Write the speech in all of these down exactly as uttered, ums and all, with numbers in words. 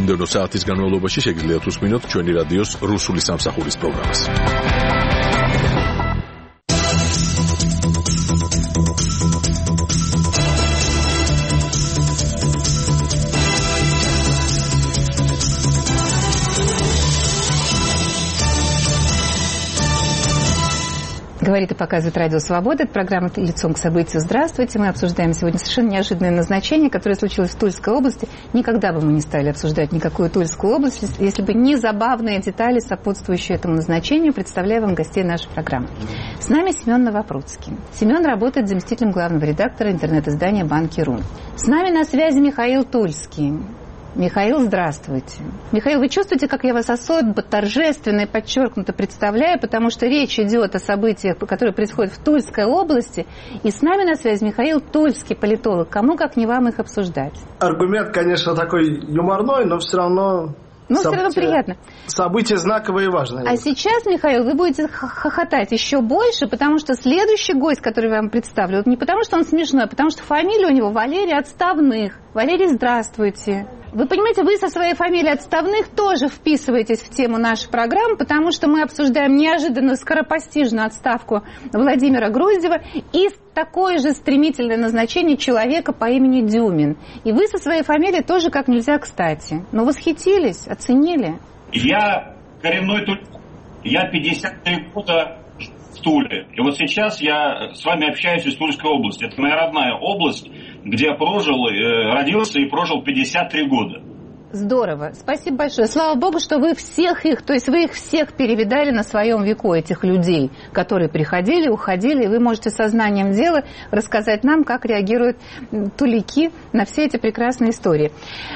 მომდევნო საათის განმავლობაში შეგიძლიათ უსმინოთ ჩვენი რადიოს რუსული სამსახურის პროგრამას. Говорит и показывает Радио Свобода. Это программа «Лицом к событию». Здравствуйте. Мы обсуждаем сегодня совершенно неожиданное назначение, которое случилось в Тульской области. Никогда бы мы не стали обсуждать никакую Тульскую область, если бы не забавные детали, сопутствующие этому назначению. Представляю вам гостей нашей программы. С нами Семен Новопрудский. Семен работает заместителем главного редактора интернет-издания «Банки.ру». С нами на связи Михаил Тульский. Михаил, здравствуйте. Михаил, вы чувствуете, как я вас особо торжественно и подчеркнуто представляю, потому что речь идет о событиях, которые происходят в Тульской области, и с нами на связи Михаил Тульский, политолог. Кому, как не вам, их обсуждать? Аргумент, конечно, такой юморной, но все равно... Ну, все равно приятно. События знаковые и важные. А сейчас, Михаил, вы будете хохотать еще больше, потому что следующий гость, который я вам представлю, не потому что он смешной, а потому что фамилия у него Валерий Отставных. Валерий, здравствуйте. Вы понимаете, вы со своей фамилией Отставных тоже вписываетесь в тему нашей программы, потому что мы обсуждаем неожиданную скоропостижную отставку Владимира Груздева и такое же стремительное назначение человека по имени Дюмин. И вы со своей фамилией тоже как нельзя кстати. Но восхитились, оценили. Я коренной тульский. Я пятьдесят три года в Туле. И вот сейчас я с вами общаюсь из Тульской области. Это моя родная область, где я прожил, родился и прожил пятьдесят три года. Здорово. Спасибо большое. Слава Богу, что вы всех их, то есть вы их всех перевидали на своем веку, этих людей, которые приходили, уходили, и вы можете сознанием дела рассказать нам, как реагируют тулики на все эти прекрасные истории.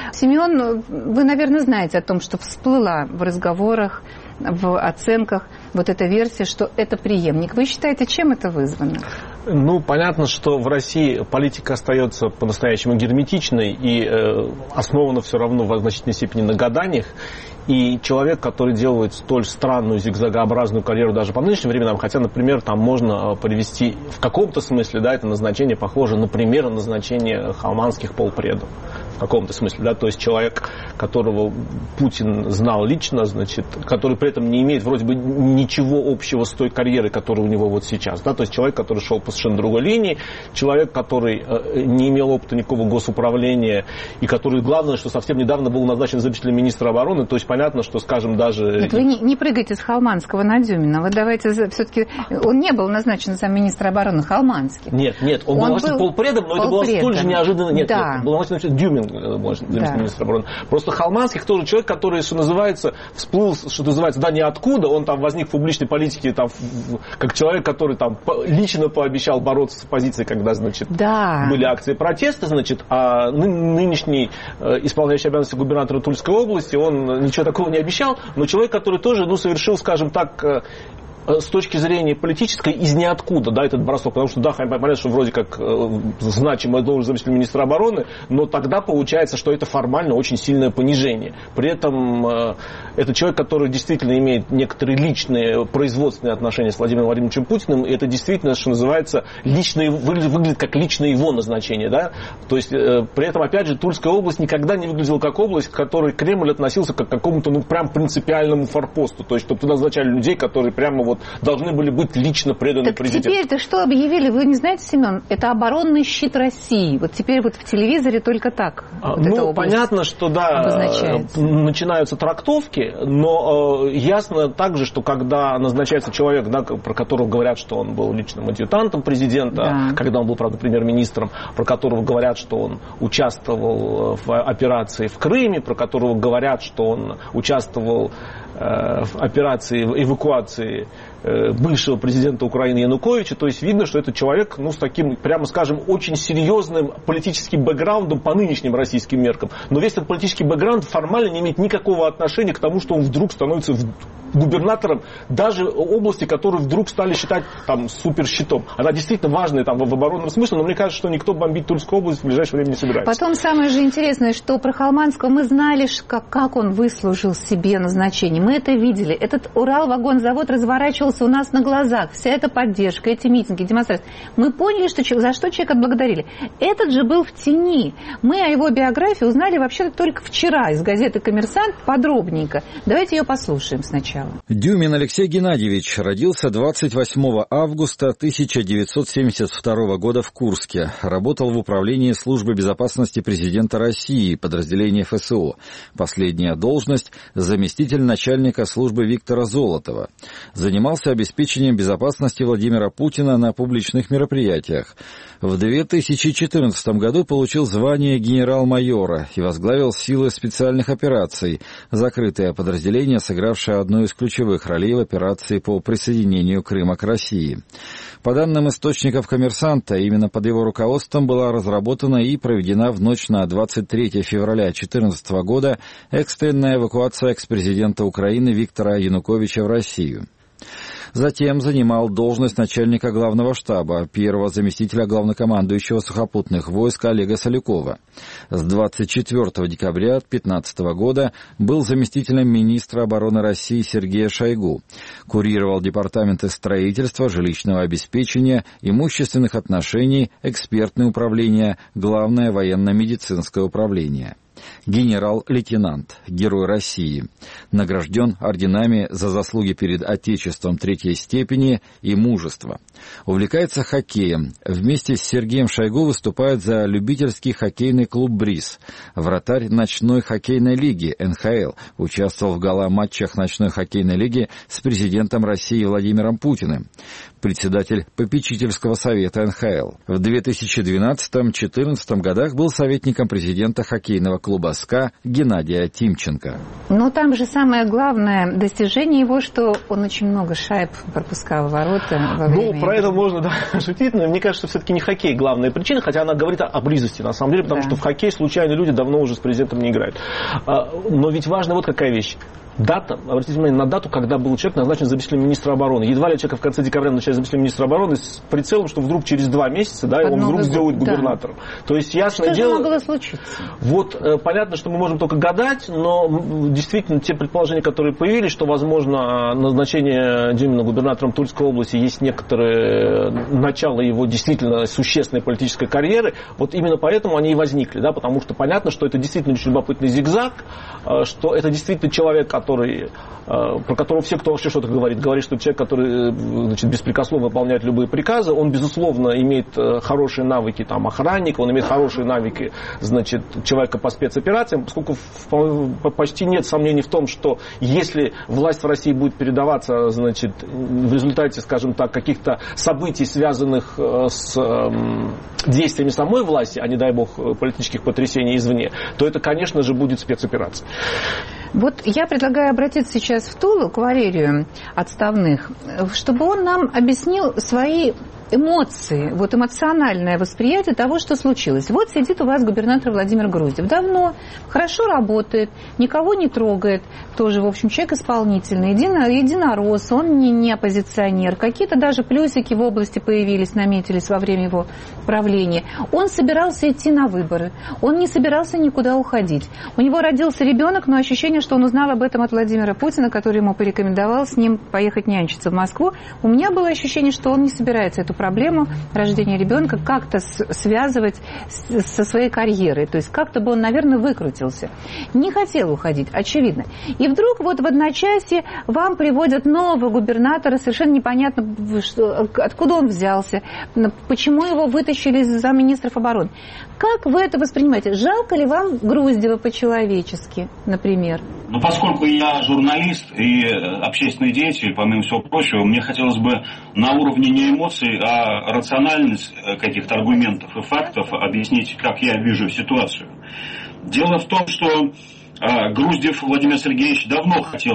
Семен, вы, наверное, знаете о том, что всплыла в разговорах, в оценках вот эта версия, что это преемник. Вы считаете, чем это вызвано? Ну, понятно, что в России политика остается по-настоящему герметичной и э, основана все равно в значительной степени на гаданиях. И человек, который делает столь странную зигзагообразную карьеру даже по нынешним временам, хотя, например, там можно привести в каком-то смысле, да, это назначение похоже, например, на назначение халманских полпредов. В каком-то смысле, да, то есть человек, которого Путин знал лично, значит, который при этом не имеет вроде бы ничего общего с той карьерой, которая у него вот сейчас, да, то есть человек, который шел по совершенно другой линии, человек, который э, не имел опыта никакого госуправления и который, главное, что совсем недавно был назначен заместителем министра обороны, то есть понятно, что, скажем, даже... Нет, вы не, не прыгайте с Халманского на Дюмина, вы давайте все-таки... Он не был назначен замминистра обороны Халманский. Нет, нет, он, он был назначен полпредом, но полпредом. Это было столь же неожиданно. Нет, да. Нет, был назначен Дюмин, замминистра да. обороны. Просто Халманских тоже человек, который, что называется, всплыл, что называется, да, ниоткуда, он там возник в публичной политике там, как человек, который там лично пообещал бороться с оппозицией, когда, значит, да. были акции протеста, значит, а нынешний исполняющий обязанности губернатора Тульской области, он ничего такого не обещал, но человек, который тоже, ну, совершил, скажем так, с точки зрения политической из ниоткуда, да, этот бросок, потому что, да, понятно, что вроде как э, значимая должность заместителя министра обороны, но тогда получается, что это формально очень сильное понижение. При этом э, это человек, который действительно имеет некоторые личные производственные отношения с Владимиром Владимировичем Путиным, и это действительно, что называется, личное, выглядит, выглядит как личное его назначение, да, то есть э, при этом, опять же, Тульская область никогда не выглядела как область, к которой Кремль относился как к какому-то, ну, прям принципиальному форпосту, то есть, чтобы туда назначали людей, которые прямо вот должны были быть лично преданы так президенту. Теперь-то что объявили? Вы не знаете, Семен? Это оборонный щит России. Вот теперь вот в телевизоре только так. А, вот ну, понятно, что да, начинаются трактовки, но э, ясно также, что когда назначается человек, да, про которого говорят, что он был личным адъютантом президента, да. когда он был, правда, премьер-министром, про которого говорят, что он участвовал в операции в Крыме, про которого говорят, что он участвовал э, в операции эвакуации бывшего президента Украины Януковича, то есть видно, что это человек, ну, с таким, прямо скажем, очень серьезным политическим бэкграундом по нынешним российским меркам. Но весь этот политический бэкграунд формально не имеет никакого отношения к тому, что он вдруг становится губернатором даже области, которую вдруг стали считать там суперщитом. Она действительно важная там в оборонном смысле, но мне кажется, что никто бомбить Тульскую область в ближайшее время не собирается. Потом самое же интересное, что про Халманского мы знали, как, как он выслужил себе назначение. Мы это видели. Этот Уралвагонзавод разворачивался появился у нас на глазах, вся эта поддержка, эти митинги, демонстрации, мы поняли, что, за что человека отблагодарили. Этот же был в тени. Мы о его биографии узнали вообще-то только вчера из газеты «Коммерсант» подробненько. Давайте ее послушаем сначала. Дюмин Алексей Геннадьевич родился двадцать восьмого августа тысяча девятьсот семьдесят второго года в Курске. Работал в управлении службы безопасности президента России, подразделения эф эс о. Последняя должность – заместитель начальника службы Виктора Золотова. Занимался обеспечением безопасности Владимира Путина на публичных мероприятиях. В две тысячи четырнадцатом году получил звание генерал-майора и возглавил силы специальных операций, закрытое подразделение, сыгравшее одну из ключевых ролей в операции по присоединению Крыма к России. По данным источников «Коммерсанта», именно под его руководством была разработана и проведена в ночь на двадцать третье февраля две тысячи четырнадцатого года экстренная эвакуация экс-президента Украины Виктора Януковича в Россию. Затем занимал должность начальника главного штаба, первого заместителя главнокомандующего сухопутных войск Олега Солякова. С двадцать четвёртого декабря две тысячи пятнадцатого года был заместителем министра обороны России Сергея Шойгу. Курировал департаменты строительства, жилищного обеспечения, имущественных отношений, экспертное управление, главное военно-медицинское управление. Генерал-лейтенант, Герой России. Награжден орденами за заслуги перед Отечеством третьей степени и мужество. Увлекается хоккеем. Вместе с Сергеем Шойгу выступает за любительский хоккейный клуб «Бриз». Вратарь ночной хоккейной лиги эн ха эл. Участвовал в гала-матчах ночной хоккейной лиги с президентом России Владимиром Путиным. Председатель попечительского совета эн ха эл. В две тысячи двенадцатом — две тысячи четырнадцатом годах был советником президента хоккейного клуба «СКА» Геннадия Тимченко. Но там же самое главное достижение его, что он очень много шайб пропускал в ворота во время... Ну, про это можно, да, шутить, но мне кажется, все-таки не хоккей главная причина, хотя она говорит о близости, на самом деле, потому да. что в хоккей случайные люди давно уже с президентом не играют. Но ведь важна вот какая вещь. Дата, обратите внимание на дату, когда был человек назначен заместителем министра обороны. Едва ли человека в конце декабря назначают заместителем министра обороны с прицелом, что вдруг через два месяца, да, он вдруг сделает губернатором. Да. То есть, ясное что дело... Что же могло случиться? Вот, э, понятно, что мы можем только гадать, но действительно те предположения, которые появились, что, возможно, назначение Дюмина губернатором Тульской области есть некоторое начало его действительно существенной политической карьеры, вот именно поэтому они и возникли, да, потому что понятно, что это действительно очень любопытный зигзаг, э, что это действительно человек, который, про которого все, кто вообще что-то говорит, говорит, что человек, который, значит, беспрекословно выполняет любые приказы, он, безусловно, имеет хорошие навыки там, охранника, он имеет хорошие навыки, значит, человека по спецоперациям, поскольку почти нет сомнений в том, что если власть в России будет передаваться, значит, в результате, скажем так, каких-то событий, связанных с действиями самой власти, а не дай бог политических потрясений извне, то это, конечно же, будет спецоперация. Вот я предлагаю обратиться сейчас в Тулу к Валерию Отставных, чтобы он нам объяснил свои эмоции, вот эмоциональное восприятие того, что случилось. Вот сидит у вас губернатор Владимир Груздев. Давно, хорошо работает, никого не трогает. Тоже, в общем, человек исполнительный, едино, единорос, он не, не оппозиционер. Какие-то даже плюсики в области появились, наметились во время его правления. Он собирался идти на выборы. Он не собирался никуда уходить. У него родился ребенок, но ощущение, что он узнал об этом от Владимира Путина, который ему порекомендовал с ним поехать нянчиться в Москву. У меня было ощущение, что он не собирается эту проблему рождения ребенка как-то связывать со своей карьерой. То есть как-то бы он, наверное, выкрутился. Не хотел уходить, очевидно. И вдруг вот в одночасье вам приводят нового губернатора, совершенно непонятно, что, откуда он взялся, почему его вытащили из замминистров обороны. Как вы это воспринимаете? Жалко ли вам Груздева по-человечески, например? Ну, поскольку я журналист и общественный деятель, помимо всего прочего, мне хотелось бы на уровне не эмоций, а рациональность каких-то аргументов и фактов объяснить, как я вижу ситуацию. Дело в том, что Груздев Владимир Сергеевич давно хотел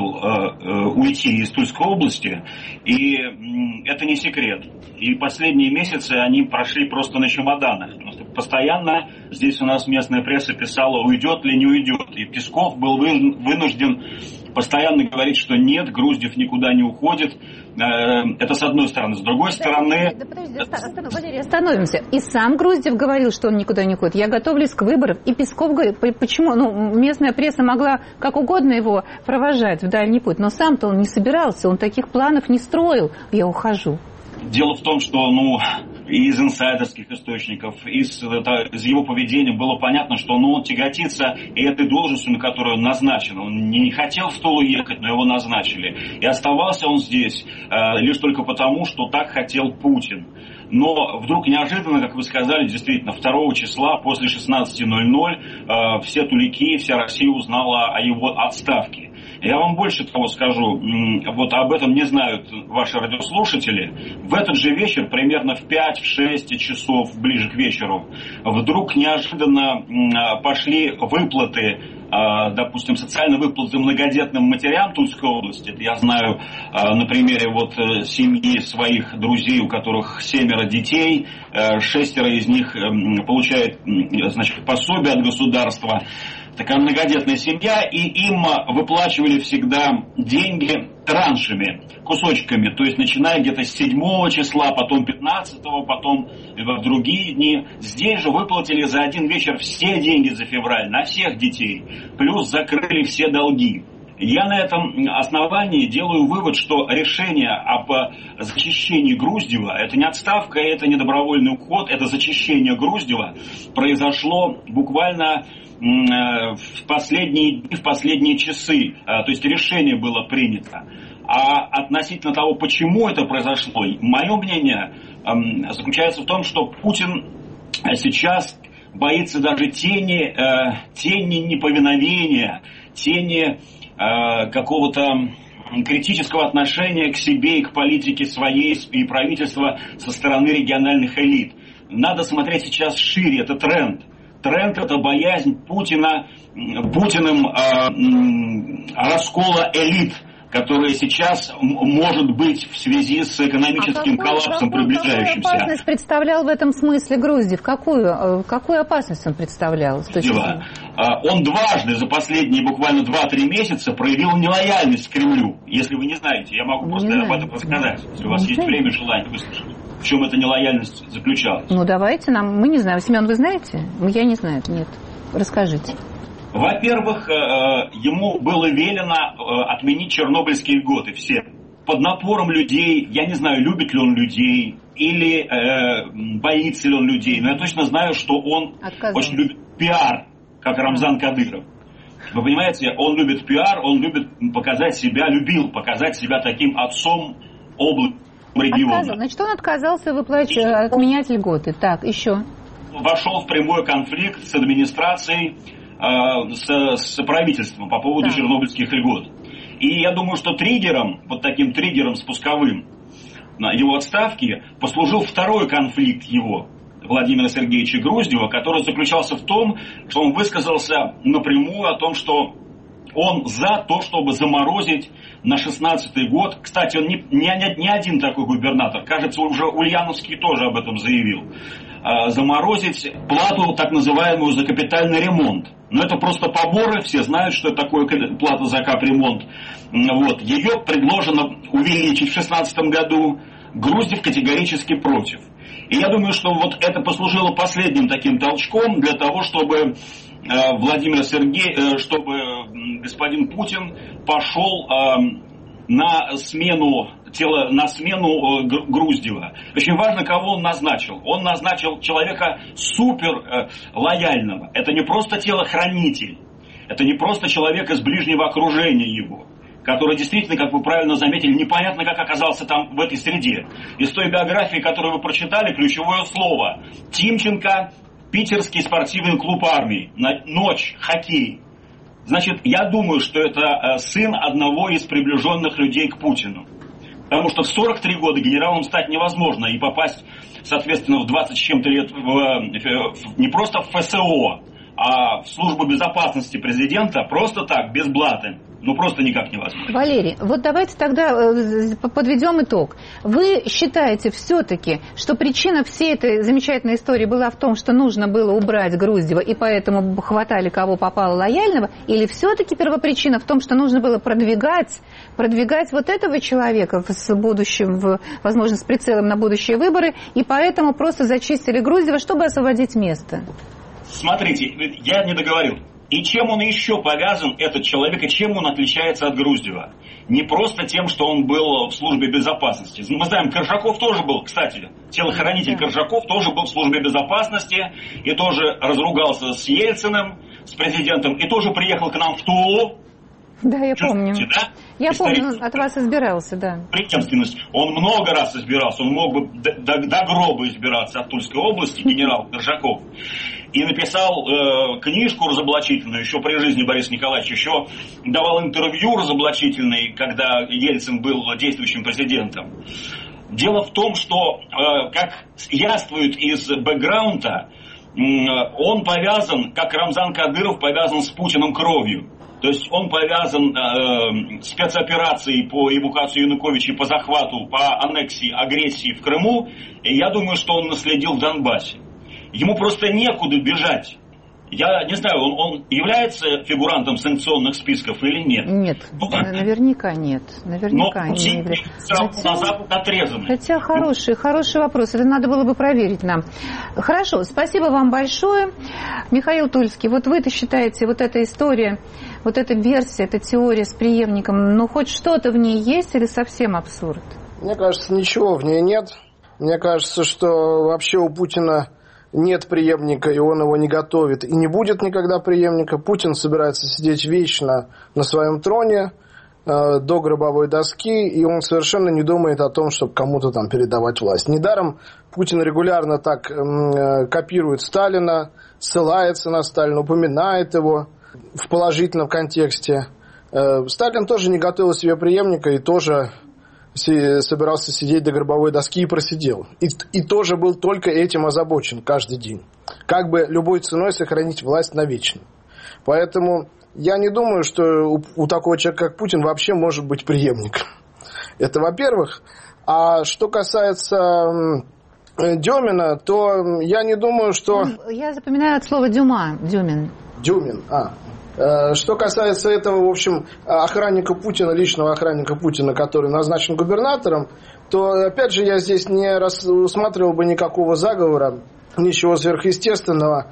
уйти из Тульской области, и это не секрет. И последние месяцы они прошли просто на чемоданах. Постоянно здесь у нас местная пресса писала, уйдет ли, не уйдет. И Песков был вынужден постоянно говорит, что нет, Груздев никуда не уходит. Это с одной стороны. С другой стороны... Да подожди, останов, Валерий, остановимся. И сам Груздев говорил, что он никуда не уходит. Я готовлюсь к выборам. И Песков говорит, почему? Ну, местная пресса могла как угодно его провожать в дальний путь, но сам-то он не собирался, он таких планов не строил. Я ухожу. Дело в том, что, ну, из инсайдерских источников, из, это, из его поведения было понятно, что, ну, он тяготится и этой должностью, на которую он назначен. Он не хотел в Тулу ехать, но его назначили. И оставался он здесь э, лишь только потому, что так хотел Путин. Но вдруг неожиданно, как вы сказали, действительно, второго числа после шестнадцати ноль-ноль э, все тулики, вся Россия узнала о его отставке. Я вам больше того скажу, вот об этом не знают ваши радиослушатели. В этот же вечер, примерно в пять-шесть часов, ближе к вечеру, вдруг неожиданно пошли выплаты, допустим, социальные выплаты многодетным матерям Тульской области. Это я знаю на примере вот семьи своих друзей, у которых семеро детей, шестеро из них получают, значит, пособие от государства. Такая многодетная семья, и им выплачивали всегда деньги траншами, кусочками, то есть начиная где-то с седьмого числа, потом пятнадцатого, потом в другие дни. Здесь же выплатили за один вечер все деньги за февраль, на всех детей, плюс закрыли все долги. Я на этом основании делаю вывод, что решение об зачищении Груздева, это не отставка, это не добровольный уход, это зачищение Груздева произошло буквально в последние дни, в последние часы. То есть решение было принято. А относительно того, почему это произошло, мое мнение заключается в том, что Путин сейчас боится даже тени, тени неповиновения, тени какого-то критического отношения к себе и к политике своей и правительства со стороны региональных элит. Надо смотреть сейчас шире, это тренд. Тренд – это боязнь Путина, Путиным э, раскола элит, которая сейчас может быть в связи с экономическим а какую, коллапсом какую, приближающимся. Какую опасность представлял в этом смысле Груздев? Какую, какую опасность он представлял? С точки зрения? Он дважды за последние буквально два-три месяца проявил нелояльность к Кремлю. Если вы не знаете, я могу просто об этом рассказать, если у вас есть время и желание выслушать. В чем эта нелояльность заключалась? Ну, давайте нам. Мы не знаем. Семен, вы знаете? Я не знаю. Нет. Расскажите. Во-первых, ему было велено отменить чернобыльские льготы все. Под напором людей, я не знаю, любит ли он людей или э, боится ли он людей, но я точно знаю, что он очень любит пиар, как Рамзан Кадыров. Вы понимаете, он любит пиар, он любит показать себя, любил показать себя таким отцом области. Отказал. Значит, он отказался выплачивать, отменять льготы. Так, еще. Вошел в прямой конфликт с администрацией, э, с, с правительством по поводу да. чернобыльских льгот. И я думаю, что триггером, вот таким триггером спусковым на его отставки послужил второй конфликт его, Владимира Сергеевича Груздева, который заключался в том, что он высказался напрямую о том, что он за то, чтобы заморозить на шестнадцатый год. Кстати, он не, не, не один такой губернатор. Кажется, уже Ульяновский тоже об этом заявил. Э, заморозить плату, так называемую, за капитальный ремонт. Но это просто поборы. Все знают, что это такое плата за капремонт. Вот. Ее предложено увеличить в шестнадцатом году. Груздев категорически против. И я думаю, что вот это послужило последним таким толчком для того, чтобы Владимир Сергеевич, чтобы господин Путин пошел на смену, тело, на смену Груздева. Очень важно, кого он назначил. Он назначил человека супер лояльного. Это не просто телохранитель, это не просто человек из ближнего окружения его, который действительно, как вы правильно заметили, непонятно, как оказался там в этой среде. Из той биографии, которую вы прочитали, ключевое слово – Тимченко, Питерский спортивный клуб армии, ночь, хоккей. Значит, я думаю, что это сын одного из приближенных людей к Путину. Потому что в сорок три года генералом стать невозможно и попасть, соответственно, в двадцать с чем-то лет в, в, не просто в ФСО, а в службу безопасности президента просто так, без блаты. Ну, просто никак невозможно. Валерий, вот давайте тогда подведем итог. Вы считаете все-таки, что причина всей этой замечательной истории была в том, что нужно было убрать Груздева, и поэтому хватали кого попало лояльного, или все-таки первопричина в том, что нужно было продвигать, продвигать вот этого человека с будущим, в, возможно, с прицелом на будущие выборы, и поэтому просто зачистили Груздева, чтобы освободить место? Смотрите, я не договорил. И чем он еще повязан, этот человек, и чем он отличается от Груздева? Не просто тем, что он был в службе безопасности. Мы знаем, Коржаков тоже был, кстати, телохранитель да. Коржаков тоже был в службе безопасности, и тоже разругался с Ельциным, с президентом, и тоже приехал к нам в Тулу. Да, я помню. Да? Я помню, он от вас избирался, да. Преемственность. Он много раз избирался, он мог бы до, до, до гроба избираться от Тульской области, генерал Коржаков. И написал э, книжку разоблачительную еще при жизни Бориса Николаевича, еще давал интервью разоблачительное, когда Ельцин был действующим президентом. Дело в том, что, э, как яствует из бэкграунда, э, он повязан, как Рамзан Кадыров повязан с Путиным кровью. То есть он повязан э, спецоперацией по эвакуации Януковича, по захвату, по аннексии, агрессии в Крыму. И я думаю, что он наследил в Донбассе. Ему просто некуда бежать. Я не знаю, он, он является фигурантом санкционных списков или нет? Нет, ну, наверняка нет. Наверняка но пути не хотя, на Запад отрезаны. Хотя хороший, хороший вопрос. Это надо было бы проверить нам. Хорошо, спасибо вам большое. Михаил Тульский, вот вы-то считаете, вот эта история, вот эта версия, эта теория с преемником, ну хоть что-то в ней есть или совсем абсурд? Мне кажется, ничего в ней нет. Мне кажется, что вообще у Путина нет преемника, и он его не готовит, и не будет никогда преемника. Путин собирается сидеть вечно на своем троне э, до гробовой доски, и он совершенно не думает о том, чтобы кому-то там передавать власть. Недаром Путин регулярно так э, копирует Сталина, ссылается на Сталина, упоминает его в положительном контексте. Э, Сталин тоже не готовил себе преемника и тоже собирался сидеть до гробовой доски и просидел. И, и тоже был только этим озабочен каждый день. Как бы любой ценой сохранить власть навечно. Поэтому я не думаю, что у, у такого человека, как Путин, вообще может быть преемник. Это во-первых. А что касается Дюмина, то я не думаю, что... Я запоминаю от слова Дюма. Дюмин. Дюмин, а... Что касается этого, в общем, охранника Путина, личного охранника Путина, который назначен губернатором, то, опять же, я здесь не рассматривал бы никакого заговора, ничего сверхъестественного.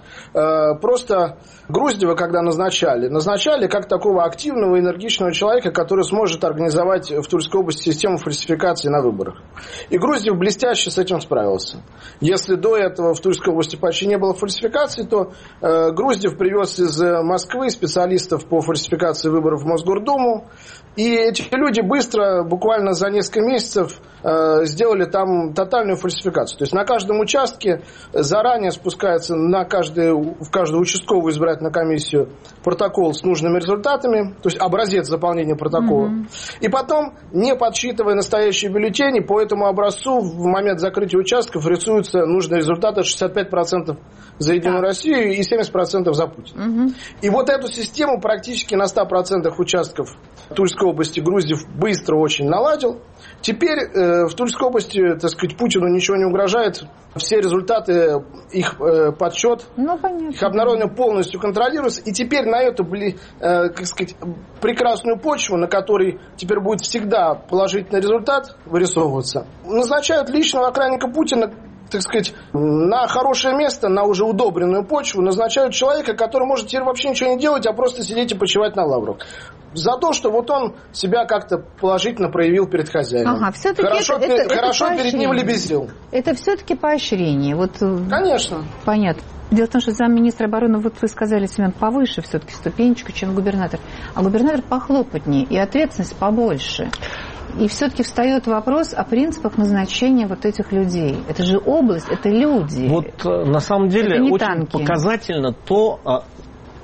Просто Груздева, когда назначали, назначали как такого активного, энергичного человека, который сможет организовать в Тульской области систему фальсификации на выборах. И Груздев блестяще с этим справился. Если до этого в Тульской области почти не было фальсификации, то э, Груздев привез из Москвы специалистов по фальсификации выборов в Мосгордуму. И эти люди быстро, буквально за несколько месяцев, э, сделали там тотальную фальсификацию. То есть на каждом участке заранее спускается на каждый, в каждую участковую избирательную комиссию протокол с нужными результатами, то есть образец заполнения протокола. Mm-hmm. И потом, не подсчитывая настоящие бюллетени, по этому образцу в момент закрытия участков рисуются нужные результаты шестьдесят пять процентов за Единую да. Россию и семьдесят процентов за Путина. Mm-hmm. И вот эту систему практически на ста процентах участков Тульской области Груздев быстро очень наладил. Теперь э, в Тульской области, так сказать, Путину ничего не угрожает. Все результаты, их э, подсчет, ну, понятно, их обнародование полностью контролируется. И теперь на эту, э, как сказать, прекрасную почву, на которой теперь будет всегда положительный результат вырисовываться, назначают личного охранника Путина, так сказать, на хорошее место, на уже удобренную почву, назначают человека, который может теперь вообще ничего не делать, а просто сидеть и почивать на лаврах. За то, что вот он себя как-то положительно проявил перед хозяином. Ага, хорошо это, это, хорошо это перед ним лебезил. Это все-таки поощрение. Вот, конечно. Понятно. Дело в том, что замминистра обороны, вот вы сказали, Семен, повыше все-таки ступенечку, чем губернатор. А губернатор похлопотнее, и ответственность побольше. И все-таки встает вопрос о принципах назначения вот этих людей. Это же область, это люди. Вот на самом деле очень танки. Показательно то,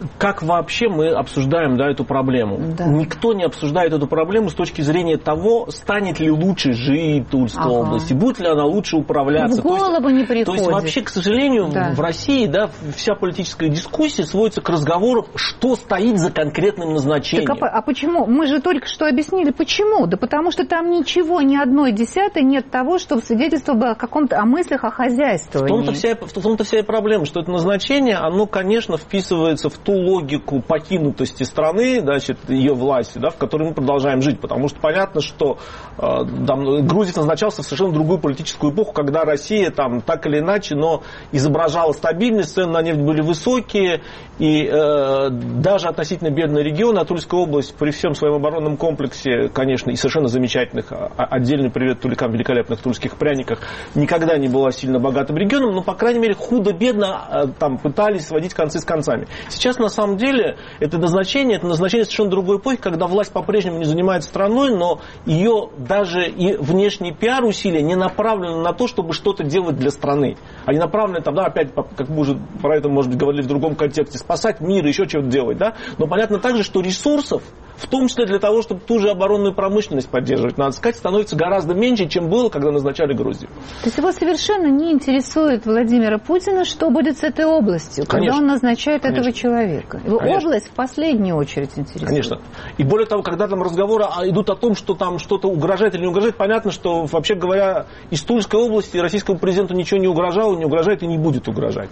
как вообще мы обсуждаем, да, эту проблему? Да. Никто не обсуждает эту проблему с точки зрения того, станет ли лучше жить в Тульской ага. области, будет ли она лучше управляться. В голову то есть, не приходит. То есть вообще, к сожалению, да. в России, да, вся политическая дискуссия сводится к разговору, что стоит за конкретным назначением. Так, а, а почему? Мы же только что объяснили, почему. Да потому что там ничего, ни одной десятой нет того, чтобы свидетельство было о каком-то, о мыслях, о хозяйствовании. В том-то вся, в том-то вся и проблема, что это назначение, оно, конечно, вписывается в ту логику покинутости страны, значит, ее власти, да, в которой мы продолжаем жить. Потому что понятно, что э, там, Грузия назначался в совершенно другую политическую эпоху, когда Россия там так или иначе, но изображала стабильность, цены на нефть были высокие, и э, даже относительно бедные регионы, а Тульская область при всем своем оборонном комплексе, конечно, и совершенно замечательных, отдельный привет туликам, великолепных тульских пряниках, никогда не была сильно богатым регионом, но, по крайней мере, худо-бедно там пытались сводить концы с концами. Сейчас, на самом деле, это назначение, это назначение совершенно другой эпохи, когда власть по-прежнему не занимает страной, но ее даже и внешний пиар-усилия не направлены на то, чтобы что-то делать для страны. Они направлены, там, да, опять, как мы уже про это, может быть, говорили в другом контексте, спасать мир, еще что-то делать, да, но понятно также, что ресурсов, в том числе для того, чтобы ту же оборонную промышленность поддерживать, надо сказать, становится гораздо меньше, чем было, когда назначали Грузию. То есть его совершенно не интересует Владимира Путина, что будет с этой областью, Конечно. когда он назначает Конечно. этого человека. Его Конечно. область в последнюю очередь интересует. Конечно. И более того, когда там разговоры идут о том, что там что-то угрожает или не угрожает, понятно, что, вообще говоря, из Тульской области российскому президенту ничего не угрожало, не угрожает и не будет угрожать.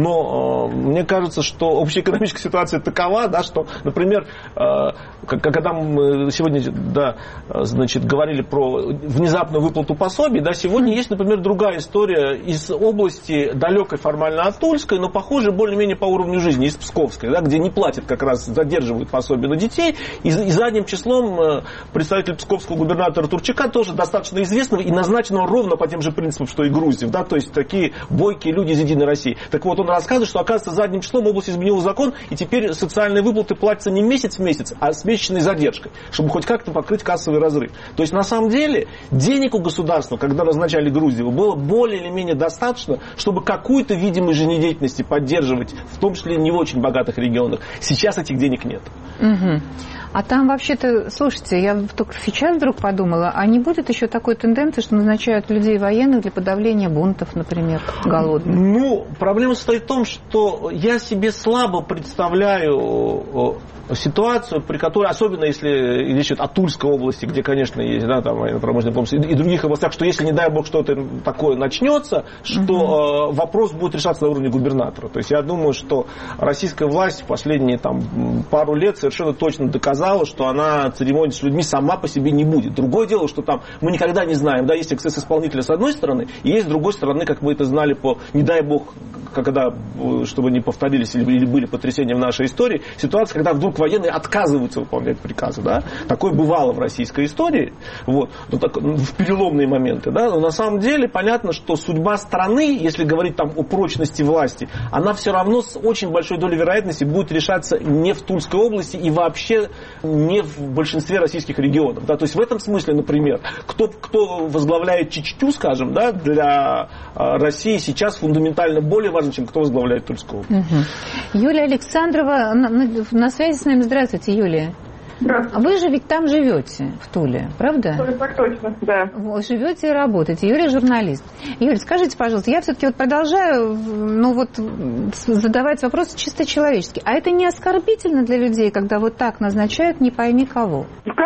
Но э, мне кажется, что общая экономическая ситуация такова, да, что, например, э, когда мы сегодня, да, значит, говорили про внезапную выплату пособий, да, сегодня есть, например, другая история из области далекой формально от Тульской, но похожей более-менее по уровню жизни, из Псковской, да, где не платят, как раз задерживают пособие на детей, и, и задним числом представитель псковского губернатора Турчака, тоже достаточно известного и назначенного ровно по тем же принципам, что и Грузия, да, то есть такие бойкие люди из Единой России. Так вот, он рассказывает, что, оказывается, задним числом область изменила закон, и теперь социальные выплаты платятся не месяц в месяц, а с месячной задержкой, чтобы хоть как-то покрыть кассовый разрыв. То есть, на самом деле, денег у государства, когда назначали Грузию, было более или менее достаточно, чтобы какую-то видимость жизнедеятельности поддерживать, в том числе не в очень богатых регионах. Сейчас этих денег нет. Угу. А там вообще-то, слушайте, я только сейчас вдруг подумала, а не будет еще такой тенденции, что назначают людей военных для подавления бунтов, например, голодных? Ну, проблема состоит в том, что я себе слабо представляю ситуацию, при которой, особенно если речь идет о Тульской области, где, конечно, есть, да, там военно-промышленный комплекс, и других областях, что если, не дай бог, что-то такое начнется, что угу. вопрос будет решаться на уровне губернатора. То есть я думаю, что российская власть в последние там, пару лет совершенно точно доказала, что она церемонить с людьми сама по себе не будет. Другое дело, что там мы никогда не знаем, да, есть эксцесс исполнителя с одной стороны, и есть с другой стороны, как мы это знали по, не дай бог, когда, чтобы не повторились или были потрясения в нашей истории, ситуация, когда вдруг военные отказываются выполнять приказы, да, такое бывало в российской истории, вот, ну, так, в переломные моменты, да, но на самом деле понятно, что судьба страны, если говорить там о прочности власти, она все равно с очень большой долей вероятности будет решаться не в Тульской области и вообще не в большинстве российских регионов, да, то есть в этом смысле, например, кто, кто возглавляет Чечню, скажем, да, для России сейчас фундаментально более важно, чем кто возглавляет Тульскую область. Угу. Юлия Александрова на, на, на связи с нами. Здравствуйте, Юлия. Здравствуйте. Вы же ведь там живете, в Туле, правда? Так точно, да. Вы живете и работаете. Юлия журналист. Юлия, скажите, пожалуйста, я все-таки вот продолжаю, ну вот, задавать вопросы чисто человеческие. А это не оскорбительно для людей, когда вот так назначают не пойми кого?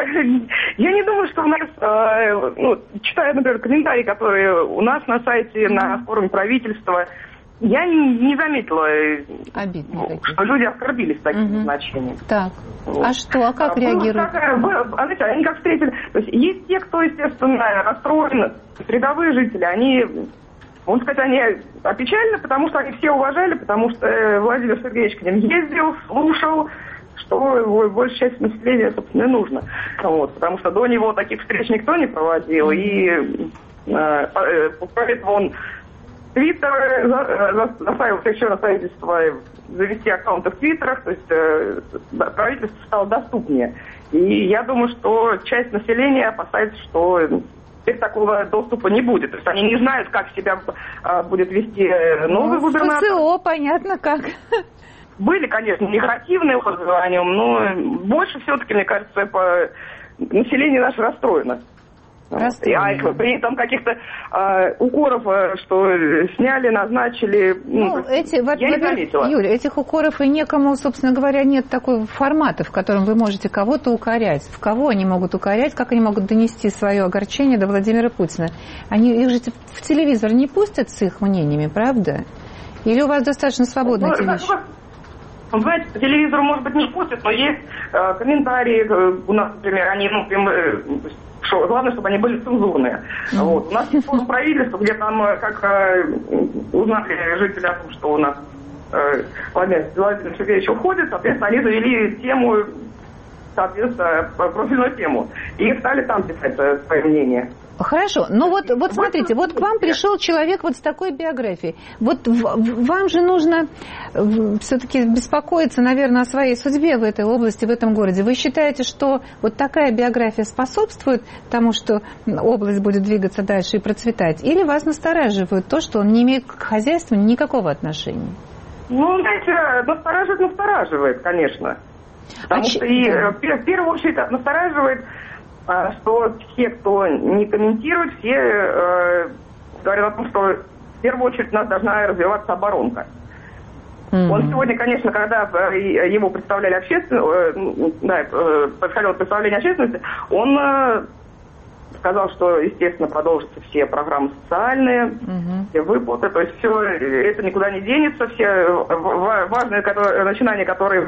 Я не думаю, что у нас, ну, читая, например, комментарии, которые у нас на сайте, на форуме правительства, я не, не заметила, Обидно, что люди оскорбились таким угу. назначением. Так, вот. А что, а как а, реагируют? Как, знаете, они как встретили, то есть есть те, кто, естественно, расстроен, рядовые жители, они, можно сказать, они опечалены, потому что они все уважали, потому что Владимир Сергеевич к ним ездил, слушал, что большая часть населения, собственно, и нужно. Вот, потому что до него таких встреч никто не проводил, и э, поэтому он Твиттер заставил всех членов правительства завести аккаунты в Твиттерах, то есть э, правительство стало доступнее. И я думаю, что часть населения опасается, что теперь такого доступа не будет. То есть они не знают, как себя э, будет вести новый ну, губернатор. ФСО, понятно как. были, конечно, негативные отзывы о нем, но больше все-таки, мне кажется, по... население наше расстроено. А при этом каких-то э, укоров, что сняли, назначили, ну, ну, эти, я вот, не заметила. Юля, этих укоров и некому, собственно говоря, нет такого формата, в котором вы можете кого-то укорять. В кого они могут укорять, как они могут донести свое огорчение до Владимира Путина? Они их же в телевизор не пустят с их мнениями, правда? Или у вас достаточно свободно эти вещи? Вы знаете, по телевизору, может быть, не пустят, но есть э, комментарии, э, у нас, например, они, ну, прям, э, что, главное, чтобы они были цензурные. Mm-hmm. Вот. У нас есть форум правительства, где там, как э, узнали жители о том, что у нас э, Владимир, Владимир Сергеевич уходит, соответственно, они завели тему, соответственно, профильную тему, и стали там писать э, свое мнение. Хорошо, но вот, вот смотрите, вот к вам пришел человек вот с такой биографией. Вот вам же нужно все-таки беспокоиться, наверное, о своей судьбе в этой области, в этом городе. Вы считаете, что вот такая биография способствует тому, что область будет двигаться дальше и процветать? Или вас настораживает то, что он не имеет к хозяйству никакого отношения? Ну, знаете, настораживает, настораживает, конечно. Потому а что и, да. в первую очередь настораживает, что все, кто не комментирует, все э, говорят о том, что в первую очередь у нас должна развиваться оборонка. Mm-hmm. Он сегодня, конечно, когда его представляли общественность, да, происходило представление общественности, он э, сказал, что, естественно, продолжатся все программы социальные, mm-hmm. все выплаты, то есть все это никуда не денется, все важные которые, начинания, которые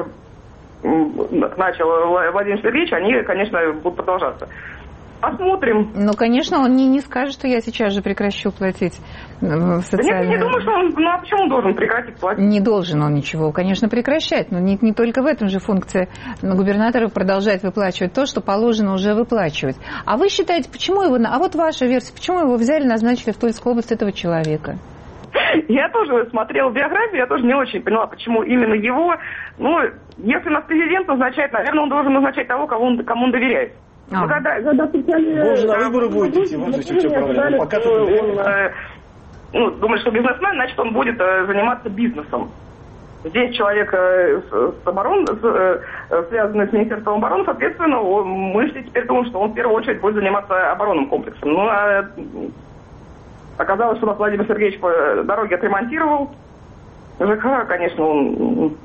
начал Владимир Сергеевич, они, конечно, будут продолжаться. Посмотрим. Ну, конечно, он не, не скажет, что я сейчас же прекращу платить в социальные... Да нет, не думаю, что он... Ну, а почему он должен прекратить платить? Не должен он ничего, конечно, прекращать. Но не, не только в этом же функция губернатора продолжать выплачивать то, что положено уже выплачивать. А вы считаете, почему его... А вот ваша версия, почему его взяли, назначили в Тульскую область этого человека? Я тоже смотрела биографию, я тоже не очень поняла, почему именно его. Ну, если нас президент назначает, наверное, он должен назначать того, кому он, кому он доверяет. А. Ну, когда, когда специально... Вы уже на выборы будете идти, вот здесь все правильно. Пока ты он, э, ну, думает, что бизнесмен, значит, он будет э, заниматься бизнесом. Здесь человек э, с, с обороной, э, связанный с Министерством обороны, соответственно, он, мы все теперь думаем, что он в первую очередь будет заниматься оборонным комплексом. Ну, а оказалось, что у нас Владимир Сергеевич дороги отремонтировал. ЖКХ, конечно, он...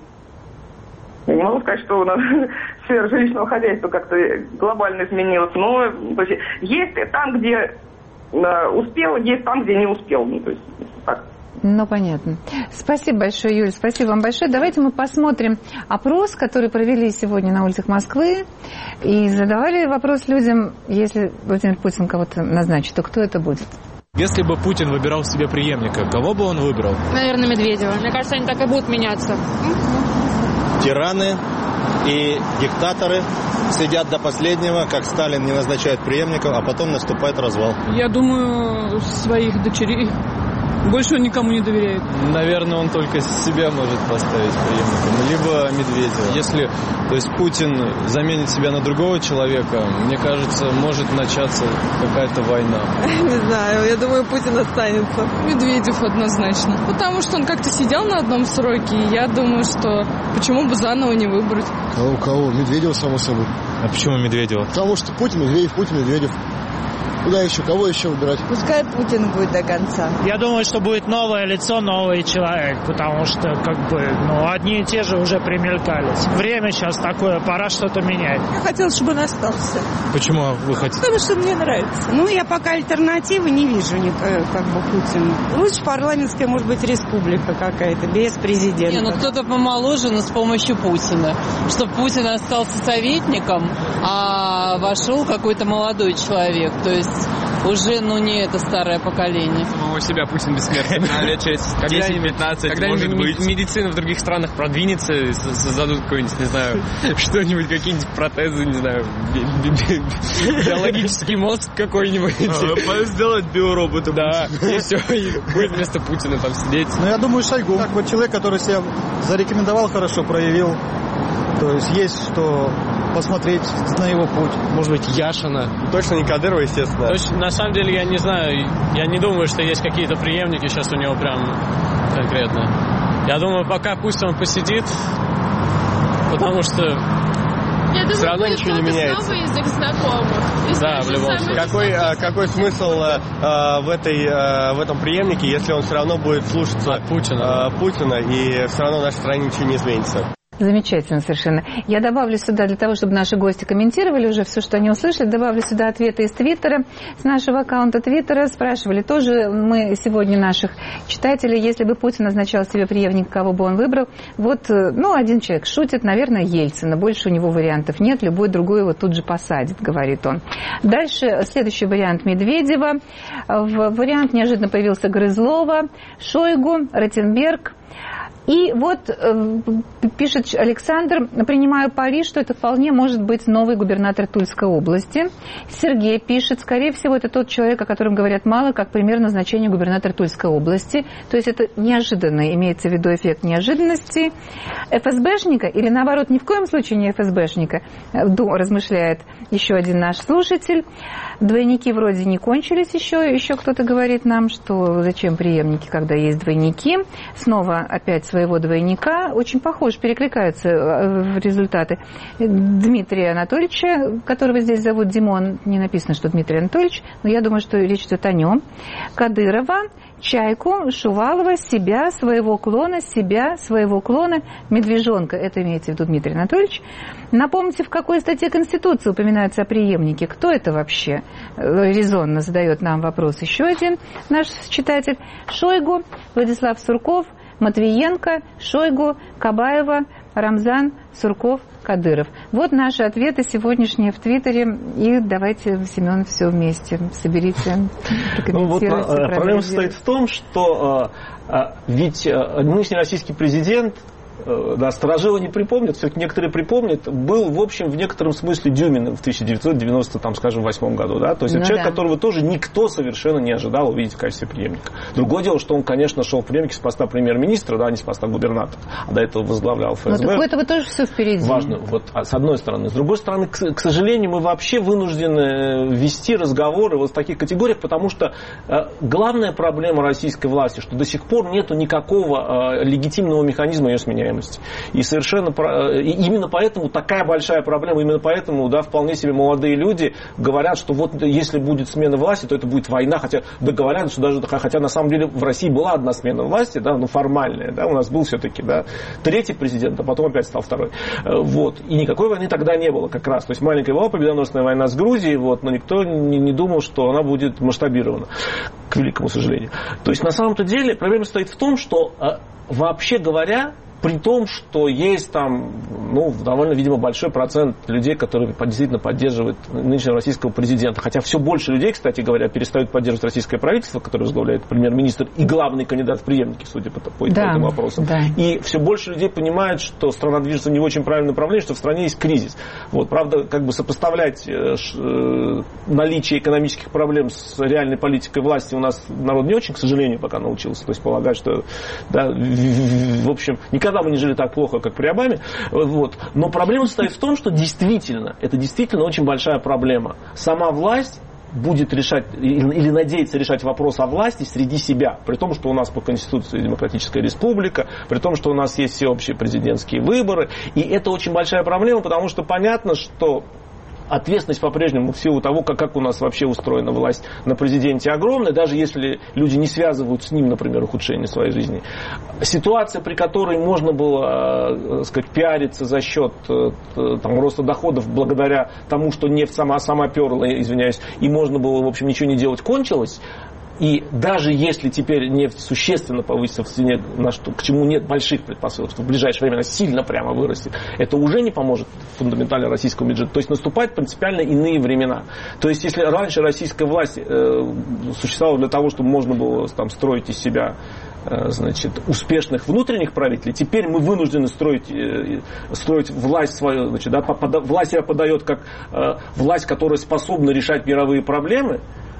Я не могу сказать, что у нас сфера жилищного хозяйства как-то глобально изменилась, но то есть, есть там, где успел, есть там, где не успел. Ну, то есть, так. Ну, понятно. Спасибо большое, Юль, спасибо вам большое. Давайте мы посмотрим опрос, который провели сегодня на улицах Москвы, и задавали вопрос людям, если Владимир Путин кого-то назначит, то кто это будет? Если бы Путин выбирал себе преемника, кого бы он выбрал? Наверное, Медведева. Мне кажется, они так и будут меняться. Тираны и диктаторы сидят до последнего, как Сталин не назначает преемников, а потом наступает развал. Я думаю, своих дочерей. Больше он никому не доверяет. Наверное, он только себя может поставить преемником. Либо Медведева. Если, то есть, Путин заменит себя на другого человека, мне кажется, может начаться какая-то война. Не знаю, я думаю, Путин останется. Медведев однозначно. Потому что он как-то сидел на одном сроке, и я думаю, что почему бы заново не выбрать. Кого, кого? Медведева, само собой. А почему Медведева? Потому что Путин, Медведев, Путин, Медведев. Куда еще? Кого еще выбирать? Пускай Путин будет до конца. Я думаю, что будет новое лицо, новый человек, потому что, как бы, ну, одни и те же уже примелькались. Время сейчас такое, пора что-то менять. Я хотела, чтобы он остался. Почему вы хотите? Потому что мне нравится. Ну, я пока альтернативы не вижу, как бы, Путину. Лучше парламентская, может быть, республика какая-то, без президента. Не, ну кто-то помоложе, но с помощью Путина. Чтобы Путин остался советником, а вошел какой-то молодой человек. То есть уже, ну, не это старое поколение. Самого себя Путин бессмертный. На лет через десять-пятнадцать, может быть. Медицина в других странах продвинется, создадут какой-нибудь, не знаю, что-нибудь, какие-нибудь протезы, не знаю, биологический мозг какой-нибудь. Сделать биоробота. Да, и все, и будет вместо Путина там сидеть. Ну, я думаю, Шойгу. Так вот человек, который себя зарекомендовал, хорошо проявил. То есть есть что посмотреть на его путь. Может быть, Яшина. Точно не Кадырова, естественно. Точно, на самом деле, я не знаю, я не думаю, что есть какие-то преемники сейчас у него прям конкретно. Я думаю, пока пусть он посидит, потому что Я думаю, все равно ничего не меняется. Снова язык знакомых. Да, в любом случае. Какой, а, какой смысл а, в, этой, а, в этом преемнике, если он все равно будет слушаться Путина, а, Путина, и все равно в нашей стране ничего не изменится? Замечательно совершенно. Я добавлю сюда, для того, чтобы наши гости комментировали уже все, что они услышали, добавлю сюда ответы из Твиттера, с нашего аккаунта Твиттера. Спрашивали тоже мы сегодня наших читателей, если бы Путин назначал себе преемника, кого бы он выбрал. Вот, ну, один человек шутит, наверное, Ельцина. Больше у него вариантов нет, любой другой его тут же посадит, говорит он. Дальше следующий вариант Медведева. Вариант неожиданно появился Грызлова, Шойгу, Ротенберг. И вот э, пишет Александр, принимаю пари, что это вполне может быть новый губернатор Тульской области. Сергей пишет, скорее всего, это тот человек, о котором говорят мало, как пример назначения губернатора Тульской области. То есть это неожиданно, имеется в виду эффект неожиданности. ФСБшника или наоборот, ни в коем случае не ФСБшника, размышляет еще один наш слушатель. Двойники вроде не кончились еще, еще кто-то говорит нам, что зачем преемники, когда есть двойники. Снова опять своего двойника, очень похож, перекликаются результаты Дмитрия Анатольевича, которого здесь зовут Димон, не написано, что Дмитрий Анатольевич, но я думаю, что речь идет о нем, Кадырова, Чайку, Шувалова, себя, своего клона, себя, своего клона, Медвежонка, это имеется в виду Дмитрий Анатольевич. Напомните, в какой статье Конституции упоминается о преемнике? Кто это вообще? Резонно задает нам вопрос еще один наш читатель. Шойгу, Владислав Сурков, Матвиенко, Шойгу, Кабаева, Рамзан, Сурков, Кадыров. Вот наши ответы сегодняшние в Твиттере. И давайте, Семен, все вместе соберите, прокомментируйте. Ну, вот, проблема состоит в том, что а, ведь а, нынешний российский президент, да, старожилы не припомнят, все-таки некоторые припомнят, был, в общем, в некотором смысле Дюминым в тысяча девятьсот девяносто восьмом году. Да? То есть ну, это человек, да. которого тоже никто совершенно не ожидал увидеть в качестве преемника. Другое дело, что он, конечно, шел в преемнике с поста премьер-министра, да, а не с поста губернатора. А до этого возглавлял ФСБ. Но у этого тоже все впереди. Важно, вот, с одной стороны. С другой стороны, к, к сожалению, мы вообще вынуждены вести разговоры вот в таких категориях, потому что э, главная проблема российской власти, что до сих пор нет никакого э, легитимного механизма ее сменяемости. И совершенно и именно поэтому такая большая проблема, именно поэтому, да, вполне себе молодые люди говорят, что вот если будет смена власти, то это будет война, хотя да, говорят, что даже, хотя на самом деле в России была одна смена власти, да, ну формальная, да, у нас был все-таки, да, третий президент, а потом опять стал второй, вот, и никакой войны тогда не было как раз, то есть маленькая была победоносная война с Грузией, вот, но никто не, не думал, что она будет масштабирована, к великому сожалению. То есть на самом-то деле проблема стоит в том, что вообще говоря, при том, что есть там, ну, довольно, видимо, большой процент людей, которые действительно поддерживают нынешнего российского президента. Хотя все больше людей, кстати говоря, перестают поддерживать российское правительство, которое возглавляет премьер-министр и главный кандидат в преемники, судя по, по да, этим вопросам. Да. И все больше людей понимают, что страна движется в не очень правильном направлении, что в стране есть кризис. Вот, правда, как бы сопоставлять э, э, наличие экономических проблем с реальной политикой власти у нас народ не очень, к сожалению, пока научился. То есть полагать, что, да, в, в, в общем, никогда мы не жили так плохо, как при Обаме. Вот. Но проблема состоит в том, что действительно, это действительно очень большая проблема. Сама власть будет решать или надеется решать вопрос о власти среди себя, при том, что у нас по Конституции демократическая республика, при том, что у нас есть всеобщие президентские выборы. И это очень большая проблема, потому что понятно, что ответственность по-прежнему в силу того, как, как у нас вообще устроена власть на президенте, огромная, даже если люди не связывают с ним, например, ухудшение своей жизни. Ситуация, при которой можно было, так сказать, пиариться за счет там, роста доходов благодаря тому, что нефть сама, сама перла, извиняюсь, и можно было, в общем, ничего не делать, кончилась. И даже если теперь нефть существенно повысится в цене, на что, к чему нет больших предпосылок, что в ближайшее время она сильно прямо вырастет, это уже не поможет фундаментально российскому бюджету. То есть наступают принципиально иные времена. То есть если раньше российская власть э, существовала для того, чтобы можно было там, строить из себя э, значит, успешных внутренних правителей, теперь мы вынуждены строить, э, строить власть свою. Значит, да, пода, власть себя подает как э, власть, которая способна решать мировые проблемы.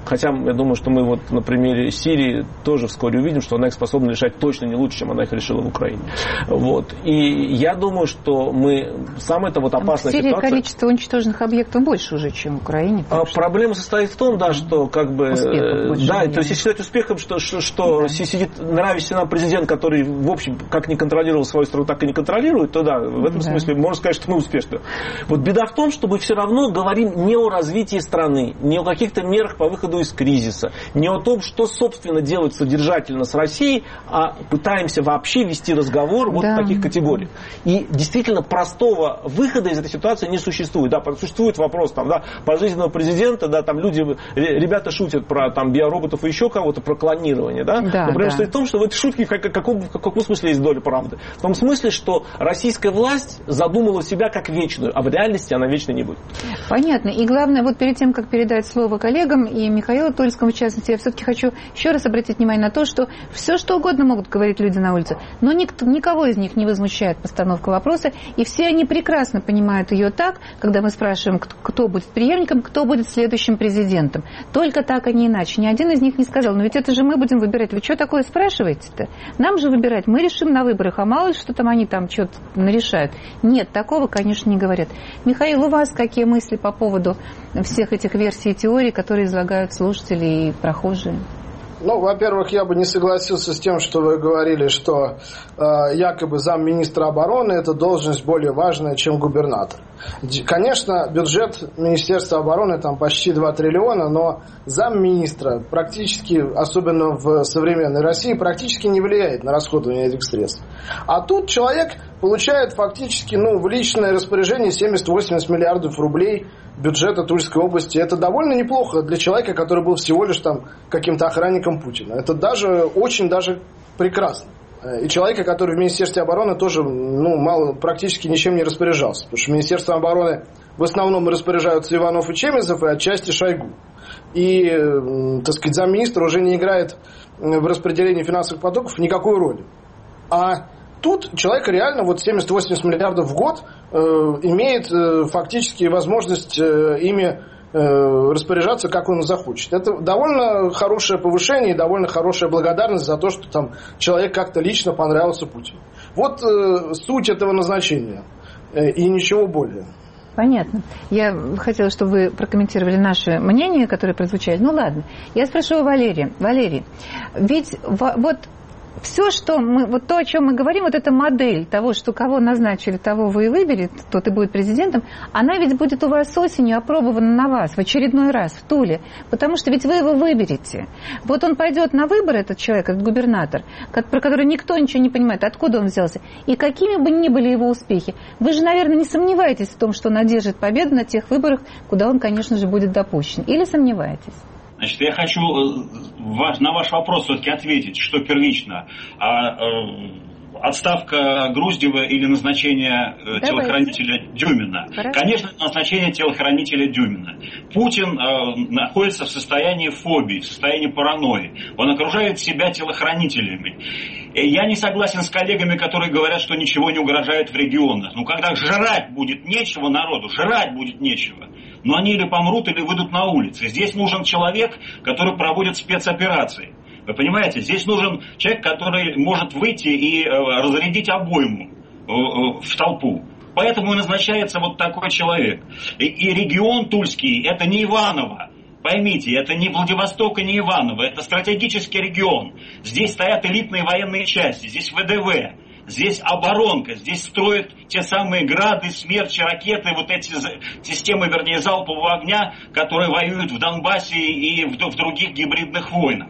Хотя я думаю, что мы вот на примере Сирии тоже вскоре увидим, что она их способна решать точно не лучше, чем она их решила в Украине. Вот. И я думаю, что мы... Самая-то вот опасная в Сирии ситуация... количество уничтоженных объектов больше уже, чем в Украине. А проблема состоит в том, да, что как бы... Да, то есть если считать успехом, что, что, что да. сидит нравящийся нам президент, который, в общем, как не контролировал свою страну, так и не контролирует, то да, в этом да. смысле можно сказать, что мы успешны. Вот беда в том, что мы все равно говорим не о развитии страны, не о каких-то мерах по выходу из кризиса, не о том, что, собственно, делать содержательно с Россией, а пытаемся вообще вести разговор вот да. в таких категориях. И действительно простого выхода из этой ситуации не существует. Да, существует вопрос там, да, пожизненного президента, да, там люди, ребята шутят про там, биороботов и еще кого-то, про клонирование. Да? Да, Но проблема да. стоит в том, что в этой шутке в каком, в каком смысле есть доля правды? В том смысле, что российская власть задумала себя как вечную, а в реальности она вечной не будет. Понятно. И главное, вот перед тем, как передать слово коллегам и Михаилу Тульскому, в частности, я все-таки хочу еще раз обратить внимание на то, что все, что угодно могут говорить люди на улице, но никто, никого из них не возмущает постановка вопроса, и все они прекрасно понимают ее так, когда мы спрашиваем, кто будет преемником, кто будет следующим президентом. Только так, а не иначе. Ни один из них не сказал, но ведь это же мы будем выбирать. Вы что такое спрашиваете-то? Нам же выбирать. Мы решим на выборах, а мало ли что там они там что-то нарешают. Нет, такого, конечно, не говорят. Михаил, у вас какие мысли по поводу всех этих версий и теорий, которые излагают слушатели и прохожие? Ну, во-первых, я бы не согласился с тем, что вы говорили, что э, якобы замминистра обороны – это должность более важная, чем губернатор. Конечно, бюджет Министерства обороны там почти два триллиона, но замминистра практически, особенно в современной России, практически не влияет на расходование этих средств. А тут человек получает фактически ну, в личное распоряжение семьдесят-восемьдесят миллиардов рублей бюджета Тульской области. Это довольно неплохо для человека, который был всего лишь там каким-то охранником Путина. Это даже очень даже прекрасно. И человека, который в Министерстве обороны тоже ну, мало, практически ничем не распоряжался. Потому что Министерством обороны в основном распоряжаются Иванов и Чемезов, и отчасти Шойгу. И, так сказать, замминистра уже не играет в распределении финансовых потоков никакой роли. А тут человек реально вот семьдесят-восемьдесят миллиардов в год э, имеет э, фактически возможность э, ими э, распоряжаться, как он захочет. Это довольно хорошее повышение и довольно хорошая благодарность за то, что там человек как-то лично понравился Путину. Вот э, суть этого назначения э, и ничего более. Понятно. Я хотела, чтобы вы прокомментировали наше мнение, которое прозвучало. Ну ладно. Я спрошу Валерия. Валерий, ведь вот все, что мы, вот то, о чем мы говорим, вот эта модель того, что кого назначили, того вы и выберет, тот и будет президентом, она ведь будет у вас осенью опробована на вас в очередной раз в Туле, потому что ведь вы его выберете. Вот он пойдет на выборы, этот человек, этот губернатор, про который никто ничего не понимает, откуда он взялся, и какими бы ни были его успехи. Вы же, наверное, не сомневаетесь в том, что он одержит победу на тех выборах, куда он, конечно же, будет допущен. Или сомневаетесь? Значит, я хочу на ваш вопрос все-таки ответить, что первично. А, э, отставка Груздева или назначение Давайте. телохранителя Дюмина? Хорошо. Конечно, назначение телохранителя Дюмина. Путин э, находится в состоянии фобии, в состоянии паранойи. Он окружает себя телохранителями. И я не согласен с коллегами, которые говорят, что ничего не угрожает в регионах. Ну, когда жрать будет нечего народу, жрать будет нечего. Но они или помрут, или выйдут на улицы. Здесь нужен человек, который проводит спецоперации. Вы понимаете, здесь нужен человек, который может выйти и э, разрядить обойму э, э, в толпу. Поэтому и назначается вот такой человек. И, и регион Тульский, это не Иваново. Поймите, это не Владивосток и не Иваново, это стратегический регион. Здесь стоят элитные военные части, здесь вэ дэ вэ. Здесь оборонка, здесь строят те самые грады, смерчи, ракеты, вот эти системы, вернее, залпового огня, которые воюют в Донбассе и в, в других гибридных войнах.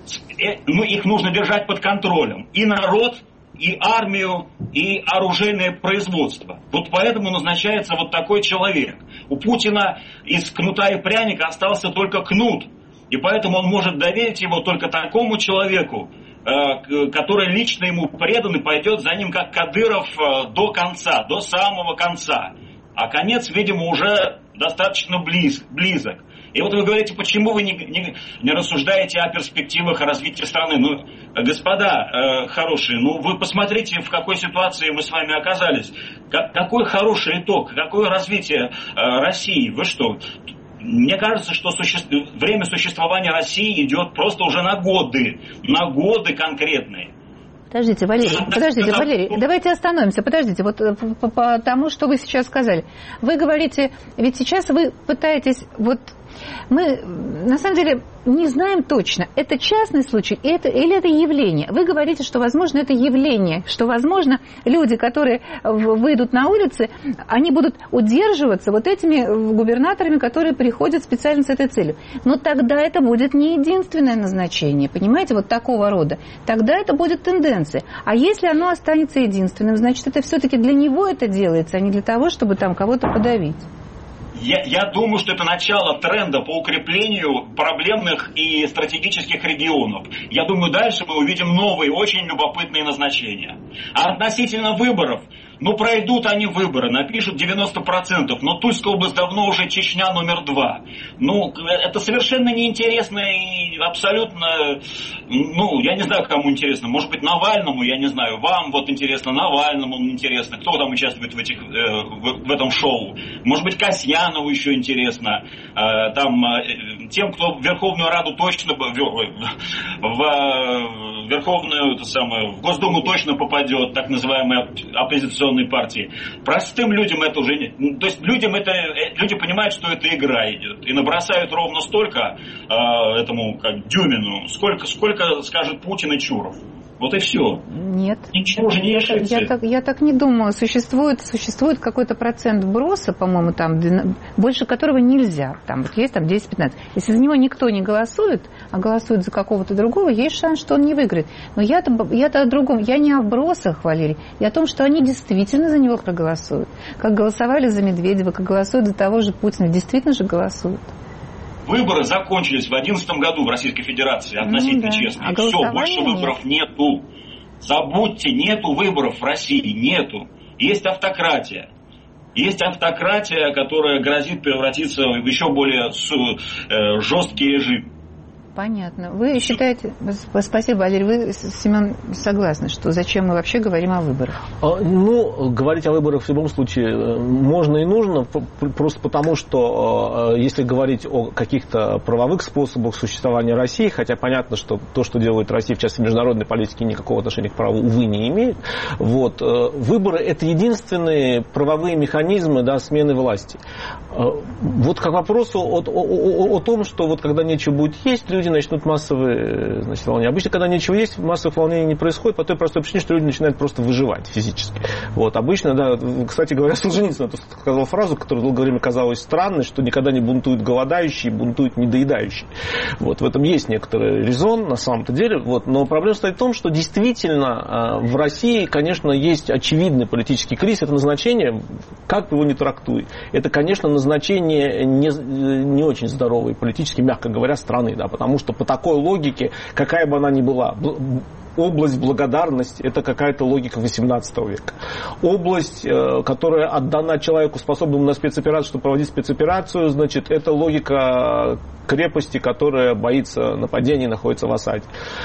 Ну, их нужно держать под контролем. И народ, и армию, и оружейное производство. Вот поэтому назначается вот такой человек. У Путина из кнута и пряника остался только кнут. И поэтому он может доверить его только такому человеку, который лично ему предан и пойдет за ним, как Кадыров, до конца, до самого конца. А конец, видимо, уже достаточно близ, близок. И вот вы говорите, почему вы не, не, не рассуждаете о перспективах развития страны. Ну, господа э, хорошие, ну вы посмотрите, в какой ситуации мы с вами оказались. Как, какой хороший итог, какое развитие э, России. Вы что, Мне кажется, что суще... время существования России идет просто уже на годы, на годы конкретные. Подождите, Валерий, подождите, Валерий, давайте остановимся. Подождите, вот по, по тому, что вы сейчас сказали. Вы говорите, ведь сейчас вы пытаетесь, вот мы на самом деле не знаем точно, это частный случай это, или это явление. Вы говорите, что, возможно, это явление, что, возможно, люди, которые выйдут на улицы, они будут удерживаться вот этими губернаторами, которые приходят специально с этой целью. Но тогда это будет не единственное назначение, понимаете, вот такого рода. Тогда это будет тенденция. А если оно останется единственным, значит, это все-таки для него это делается, а не для того, чтобы там кого-то подавить. Я, я думаю, что это начало тренда по укреплению проблемных и стратегических регионов. Я думаю, дальше мы увидим новые, очень любопытные назначения. А относительно выборов, ну, пройдут они выборы, напишут девяносто процентов, но Тульская область давно уже Чечня номер два. Ну, это совершенно неинтересно и абсолютно, ну, я не знаю, кому интересно. Может быть, Навальному, я не знаю, вам вот интересно, Навальному интересно, кто там участвует в, этих, э, в, в этом шоу. Может быть, Касьянову еще интересно, э, там, э, тем, кто в Верховную Раду точно, в, в Верховную, это самое, в Госдуму точно попадет, так называемые оппозиционные партии. Простым людям это уже не... То есть людям это... Люди понимают, что это игра идет. И набросают ровно столько э, этому как Дюмину, сколько, сколько скажет Путин и Чуров. Вот и все. Нет. Ничего уже не решается. Я так, я так не думаю. Существует, существует какой-то процент вброса, по-моему, там, больше которого нельзя. Там вот есть там десять-пятнадцать. Если за него никто не голосует, а голосует за какого-то другого, есть шанс, что он не выиграет. Но я-то, я-то о другом. Я не о вбросах, Валерий. Я о том, что они действительно за него проголосуют. Как голосовали за Медведева, как голосуют за того же Путина. Действительно же голосуют. Выборы закончились в две тысячи одиннадцатом году в Российской Федерации, относительно ну, да. честно. А все, больше выборов нет. нету. Забудьте, нету выборов в России, нету. Есть автократия. Есть автократия, которая грозит превратиться в еще более жесткий режим. Понятно. Вы считаете... Спасибо, Валерий. Вы, Семен, согласны, что зачем мы вообще говорим о выборах? Ну, говорить о выборах в любом случае можно и нужно, просто потому, что если говорить о каких-то правовых способах существования России, хотя понятно, что то, что делает Россия в части международной политики, никакого отношения к праву, увы, не имеет. Вот. Выборы – это единственные правовые механизмы, да, смены власти. Вот к вопросу о, о, о, о том, что вот когда нечего будет есть, люди начнут массовые, значит, волнения. Обычно, когда нечего есть, массовых волнений не происходит по той простой причине, что люди начинают просто выживать физически. Вот. Обычно, да, кстати говоря, Солженицын сказал фразу, которая долгое время казалась странной, что никогда не бунтуют голодающие, бунтуют недоедающие. Вот. В этом есть некоторый резон на самом-то деле. Вот. Но проблема стоит в том, что действительно в России, конечно, есть очевидный политический кризис. Это назначение, как его ни трактуй, это, конечно, назначение не, не очень здоровой политически, мягко говоря, страны, да, потому что по такой логике, какая бы она ни была, область благодарности – это какая-то логика восемнадцатого века. Область, которая отдана человеку, способному на спецоперацию, чтобы проводить спецоперацию, значит, это логика крепости, которая боится нападений, находится в осаде.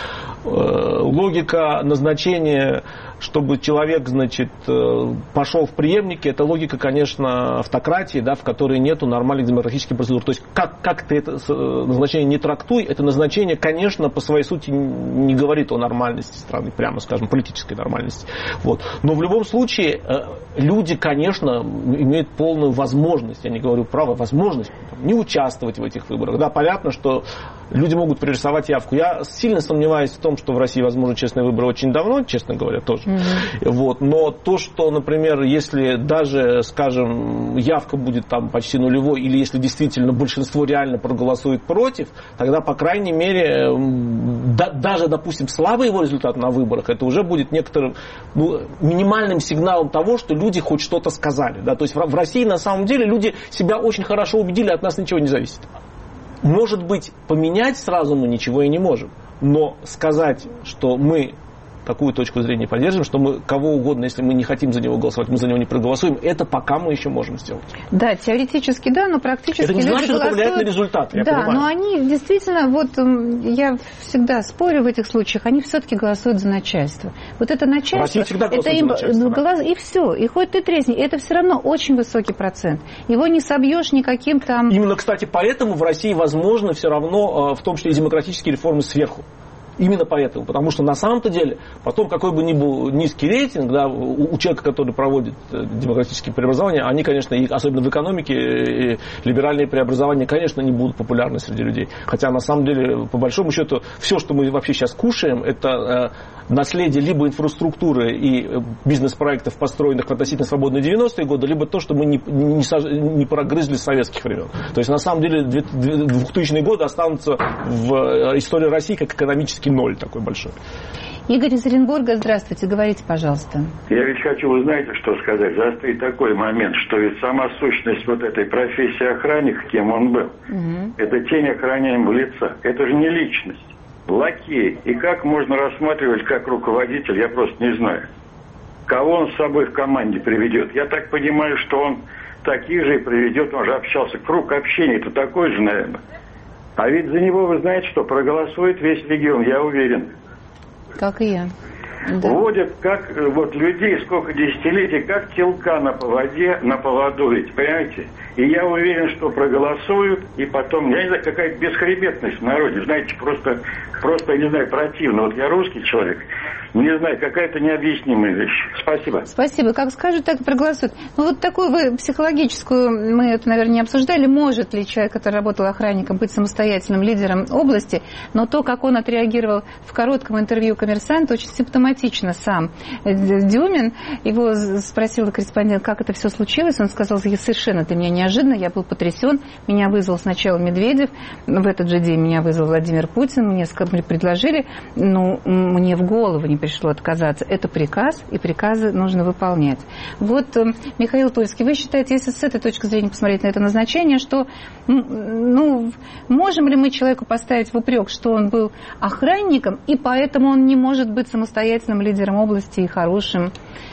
Логика назначения, чтобы человек, значит, пошел в преемники, это логика, конечно, автократии, да, в которой нету нормальных демократических процедур. То есть, как, как ты это назначение не трактуй, это назначение, конечно, по своей сути не говорит о нормальности страны, прямо скажем, политической нормальности. Вот. Но в любом случае, люди, конечно, имеют полную возможность, я не говорю право, возможность не участвовать в этих выборах. Да, понятно, что люди могут пририсовать явку. Я сильно сомневаюсь в том, что в России возможны честные выборы очень давно, честно говоря, тоже. Mm-hmm. Вот. Но то, что, например, если даже, скажем, явка будет там почти нулевой, или если действительно большинство реально проголосует против, тогда, по крайней мере, да, даже, допустим, слабый его результат на выборах, это уже будет некоторым, ну, минимальным сигналом того, что люди хоть что-то сказали. Да? То есть в, в России, на самом деле, люди себя очень хорошо убедили, от нас ничего не зависит. Может быть, поменять сразу мы ничего и не можем. Но сказать, что мы такую точку зрения поддерживаем, что мы кого угодно, если мы не хотим за него голосовать, мы за него не проголосуем. Это пока мы еще можем сделать. Да, теоретически да, но практически это не люди значит, голосуют... что это влияет на результат, я да, понимаю. Но они действительно, вот я всегда спорю в этих случаях, они все-таки голосуют за начальство. Вот это начальство, это им начальство, голос... и все, и хоть ты тресни, это все равно очень высокий процент. Его не собьешь никаким там... Именно, кстати, поэтому в России возможно все равно, в том числе и демократические реформы сверху. Именно поэтому. Потому что на самом-то деле, потом какой бы ни был низкий рейтинг, да, у, у человека, который проводит демократические преобразования, они, конечно, и, особенно в экономике, и либеральные преобразования, конечно, не будут популярны среди людей. Хотя, на самом деле, по большому счету, все, что мы вообще сейчас кушаем, это э, наследие либо инфраструктуры и бизнес-проектов, построенных в относительно свободные девяностые годы, либо то, что мы не, не, не прогрызли с советских времен. То есть, на самом деле, двухтысячные годы останутся в истории России как экономический ноль такой большой. Игорь из Оренбурга, здравствуйте, говорите, пожалуйста. Я ведь хочу, вы знаете, что сказать, заострить такой момент, что ведь сама сущность вот этой профессии охранника, кем он был, угу. это тень охраняемого лица. Это же не личность, лакей. И как можно рассматривать как руководитель, я просто не знаю. Кого он с собой в команде приведет? Я так понимаю, что он таких же и приведет, он же общался, круг общения, это такой же, наверное. А ведь за него, вы знаете, что проголосует весь регион, я уверен. Как и я. Да. Водят как вот людей, сколько десятилетий, как телка на поводе, на поводу, ведь, понимаете? И я уверен, что проголосуют, и потом, я не знаю, какая-то бесхребетность в народе, знаете, просто, просто, я не знаю, противно. Вот я русский человек, не знаю, какая-то необъяснимая вещь. Спасибо. Спасибо. Как скажут, так и проголосуют. Ну, вот такую вы психологическую, мы это, наверное, не обсуждали, может ли человек, который работал охранником, быть самостоятельным лидером области, но то, как он отреагировал в коротком интервью «Коммерсанту», очень симптоматично сам. Дюмин, его спросил корреспондент, как это все случилось, он сказал, совершенно для меня неожиданно, я был потрясен, меня вызвал сначала Медведев, в этот же день меня вызвал Владимир Путин, мне предложили, но мне в голову не пришло отказаться. Это приказ, и приказы нужно выполнять. Вот, Михаил Тульский, вы считаете, если с этой точки зрения посмотреть на это назначение, что, ну, можем ли мы человеку поставить в упрек, что он был охранником, и поэтому он не может быть самостоятельным лидером области и хорошим?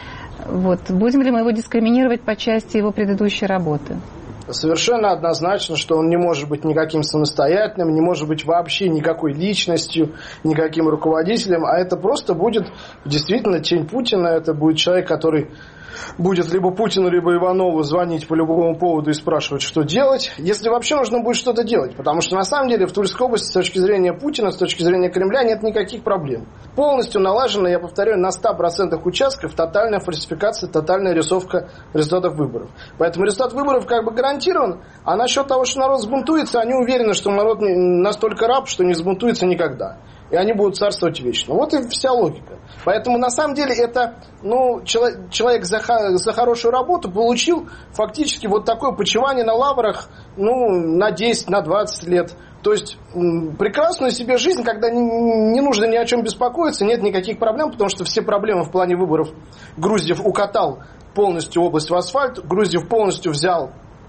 Вот. Будем ли мы его дискриминировать по части его предыдущей работы? Совершенно однозначно, что он не может быть никаким самостоятельным, не может быть вообще никакой личностью, никаким руководителем, а это просто будет действительно тень Путина, это будет человек, который будет либо Путину, либо Иванову звонить по любому поводу и спрашивать, что делать, если вообще нужно будет что-то делать. Потому что на самом деле в Тульской области с точки зрения Путина, с точки зрения Кремля нет никаких проблем. Полностью налажена, я повторяю, на ста процентах участков тотальная фальсификация, тотальная рисовка результатов выборов. Поэтому результат выборов как бы гарантирован, а насчет того, что народ сбунтуется, они уверены, что народ настолько раб, что не сбунтуется никогда. И они будут царствовать вечно. Вот и вся логика. Поэтому, на самом деле, это, ну, человек, человек за, за хорошую работу получил фактически вот такое почивание на лаврах, ну, на десять, на двадцать лет. То есть, м, прекрасную себе жизнь, когда не, не нужно ни о чем беспокоиться, нет никаких проблем, потому что все проблемы в плане выборов Груздев укатал полностью область в асфальт, Груздев полностью взял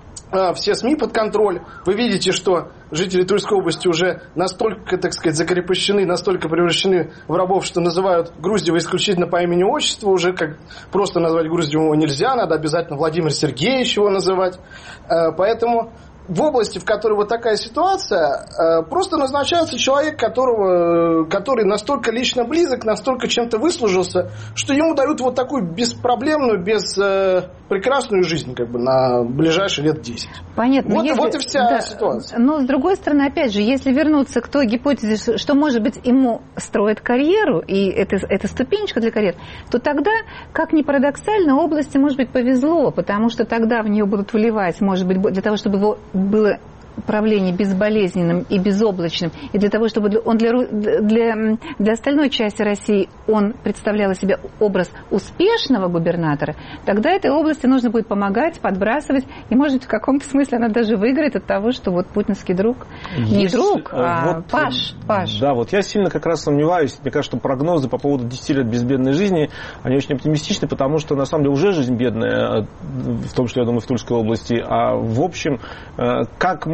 все СМИ под контроль. Вы видите, что жители Тульской области уже настолько, так сказать, закрепощены, настолько превращены в рабов, что называют Груздева исключительно по имени-отчеству. Уже как просто назвать Груздева его нельзя, надо обязательно Владимир Сергеевич его называть. Поэтому в области, в которой вот такая ситуация, просто назначается человек, которого, который настолько лично близок, настолько чем-то выслужился, что ему дают вот такую беспроблемную, без, прекрасную жизнь как бы, на ближайшие лет десять. Понятно. Вот, если, вот и вся да, ситуация. Но, с другой стороны, опять же, если вернуться к той гипотезе, что, может быть, ему строят карьеру, и это, это ступенечка для карьеры, то тогда, как ни парадоксально, области, может быть, повезло, потому что тогда в нее будут выливать, может быть, для того, чтобы его было правление безболезненным и безоблачным, и для того, чтобы он для, для, для остальной части России он представлял из себя образ успешного губернатора, тогда этой области нужно будет помогать, подбрасывать, и, может быть, в каком-то смысле она даже выиграет от того, что вот путинский друг, не Есть, друг, а вот, Паш, Паш. Да, вот я сильно как раз сомневаюсь, мне кажется, что прогнозы по поводу десяти лет безбедной жизни, они очень оптимистичны, потому что, на самом деле, уже жизнь бедная, в том, что, я думаю, в Тульской области, а в общем, как можно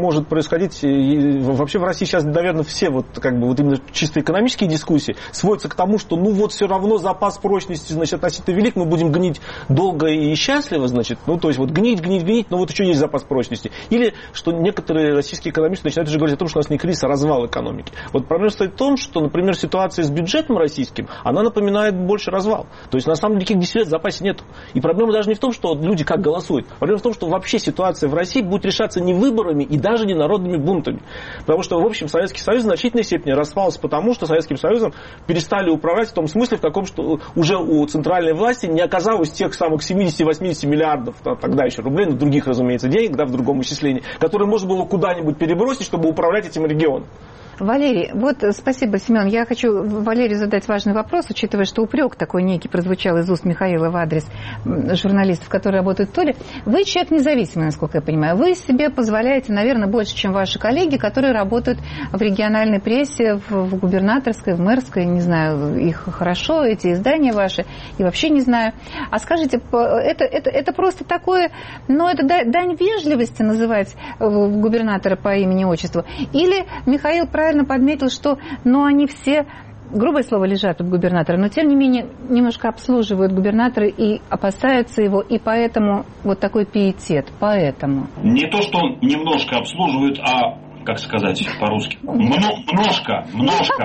может происходить. И вообще в России сейчас, наверное, все вот, как бы, вот именно чисто экономические дискуссии сводятся к тому, что ну вот все равно запас прочности, значит, относительно велик, мы будем гнить долго и счастливо, значит, ну то есть вот гнить, гнить, гнить, но вот еще есть запас прочности. Или что некоторые российские экономисты начинают уже говорить о том, что у нас не кризис, а развал экономики. Вот проблема состоит в том, что, например, ситуация с бюджетом российским, она напоминает больше развал. То есть на самом деле никаких десять лет в запасе нет. И проблема даже не в том, что люди как голосуют. Проблема в том, что вообще ситуация в России будет решаться не выборами и даже не народными бунтами. Потому что, в общем, Советский Союз в значительной степени распался потому, что Советским Союзом перестали управлять в том смысле, в таком, что уже у центральной власти не оказалось тех самых семьдесят-восемьдесят миллиардов, тогда еще рублей, но других, разумеется, денег, да, в другом исчислении, которые можно было куда-нибудь перебросить, чтобы управлять этим регионом. Валерий, вот спасибо, Семен. Я хочу Валерию задать важный вопрос, учитывая, что упрек такой некий прозвучал из уст Михаила в адрес журналистов, которые работают в Туле. Вы человек независимый, насколько я понимаю. Вы себе позволяете, наверное, больше, чем ваши коллеги, которые работают в региональной прессе, в губернаторской, в мэрской, не знаю, их хорошо, эти издания ваши, и вообще не знаю. А скажите, это, это, это просто такое, ну, это дань вежливости называть губернатора по имени-отчеству? Или Михаил правильно подметил, что ну, они все, грубое слово, лежат от губернатора, но тем не менее немножко обслуживают губернатора и опасаются его, и поэтому вот такой пиетет, поэтому. Не то, что он немножко обслуживает, а, как сказать по-русски, множко, множко.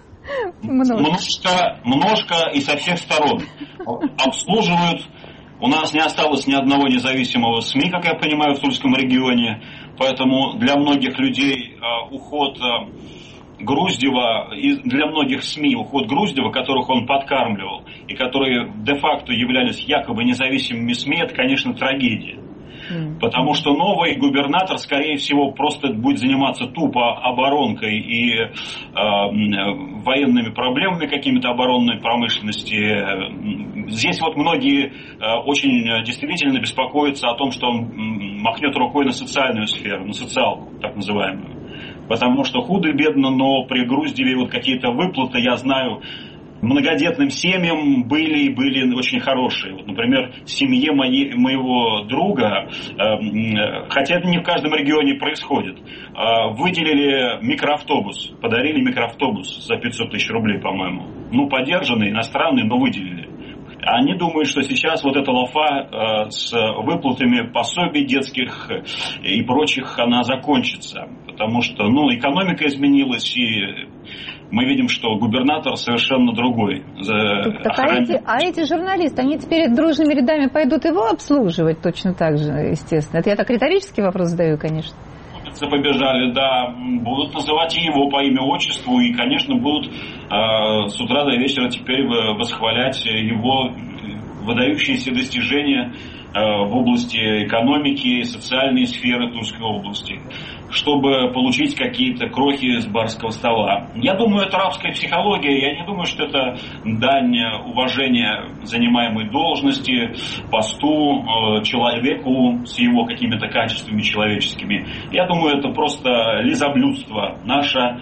Множко, множко и со всех сторон обслуживают. У нас не осталось ни одного независимого СМИ, как я понимаю, в Тульском регионе. Поэтому для многих людей э, уход э, Груздева, и для многих СМИ уход Груздева, которых он подкармливал, и которые де-факто являлись якобы независимыми СМИ, это, конечно, трагедия. Mm. Потому что новый губернатор, скорее всего, просто будет заниматься тупо оборонкой и э, военными проблемами какими-то оборонной промышленности. Здесь вот многие э, очень действительно беспокоятся о том, что он махнет рукой на социальную сферу, на социалку, так называемую. Потому что худо-бедно, но при Груздеве вот какие-то выплаты, я знаю, многодетным семьям были и были очень хорошие. Вот, например, семье моей, моего друга, э, хотя это не в каждом регионе происходит, э, выделили микроавтобус, подарили микроавтобус за пятьсот тысяч рублей, по-моему. Ну, подержанный, иностранный, но выделили. Они думают, что сейчас вот эта лафа э, с выплатами пособий детских и прочих, она закончится. Потому что, ну, экономика изменилась, и мы видим, что губернатор совершенно другой. Так, а, эти, а эти журналисты, они теперь дружными рядами пойдут его обслуживать точно так же, естественно. Это я так риторический вопрос задаю, конечно. Побежали, да, будут называть и его по имя-отчеству, и, конечно, будут э, с утра до вечера теперь восхвалять его выдающиеся достижения э, в области экономики и социальной сферы Тульской области, чтобы получить какие-то крохи с барского стола. Я думаю, это рабская психология, я не думаю, что это дань уважения занимаемой должности, посту, человеку с его какими-то качествами человеческими. Я думаю, это просто лизоблюдство наше,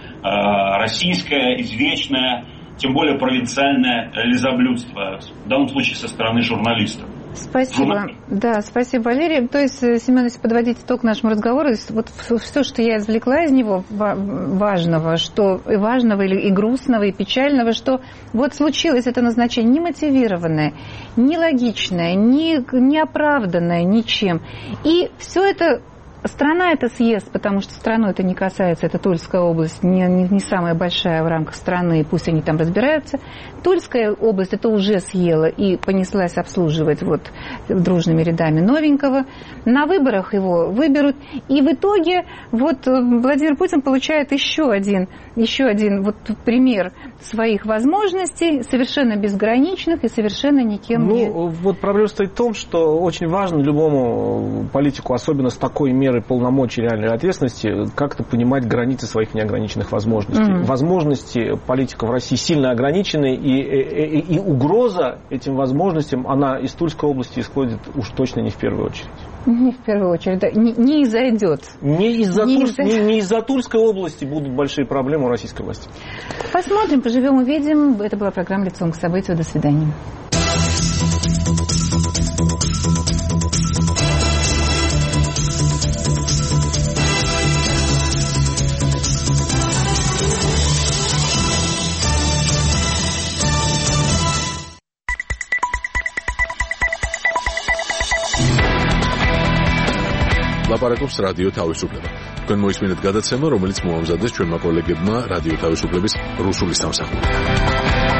российское, извечное, тем более провинциальное лизоблюдство, в данном случае со стороны журналистов. Спасибо. Да, спасибо, Валерий. То есть, Семен, если подводить итог нашему разговору, вот все, что я извлекла из него важного, что и важного, и грустного, и печального, что вот случилось это назначение немотивированное, нелогичное, не, неоправданное ничем. И все это страна это съест, потому что страну это не касается, это Тульская область, не, не, не самая большая в рамках страны, пусть они там разбираются. Тульская область это уже съела и понеслась обслуживать вот дружными рядами новенького. На выборах его выберут, и в итоге вот Владимир Путин получает еще один, еще один вот пример своих возможностей, совершенно безграничных и совершенно никем ну, не... Ну, вот проблема стоит в том, что очень важно любому политику, особенно с такой мерой полномочий реальной ответственности, как-то понимать границы своих неограниченных возможностей. Mm-hmm. Возможности политика в России сильно ограничены, и, и, и, и угроза этим возможностям, она из Тульской области исходит уж точно не в первую очередь. Не в первую очередь, да. Не, не изойдет. Не из-за, не, Тур... из-за... Не, не из-за Тульской области будут большие проблемы у российской власти. Посмотрим, поживем, увидим. Это была программа «Лицом к событию». До свидания. ლაპარაკობს რადიო თავისუფლება. თქვენ მოისმინეთ გადაცემა, რომელიც მოამზადეს ჩვენმა კოლეგებმა რადიო თავისუფლების რუსული სამსახური.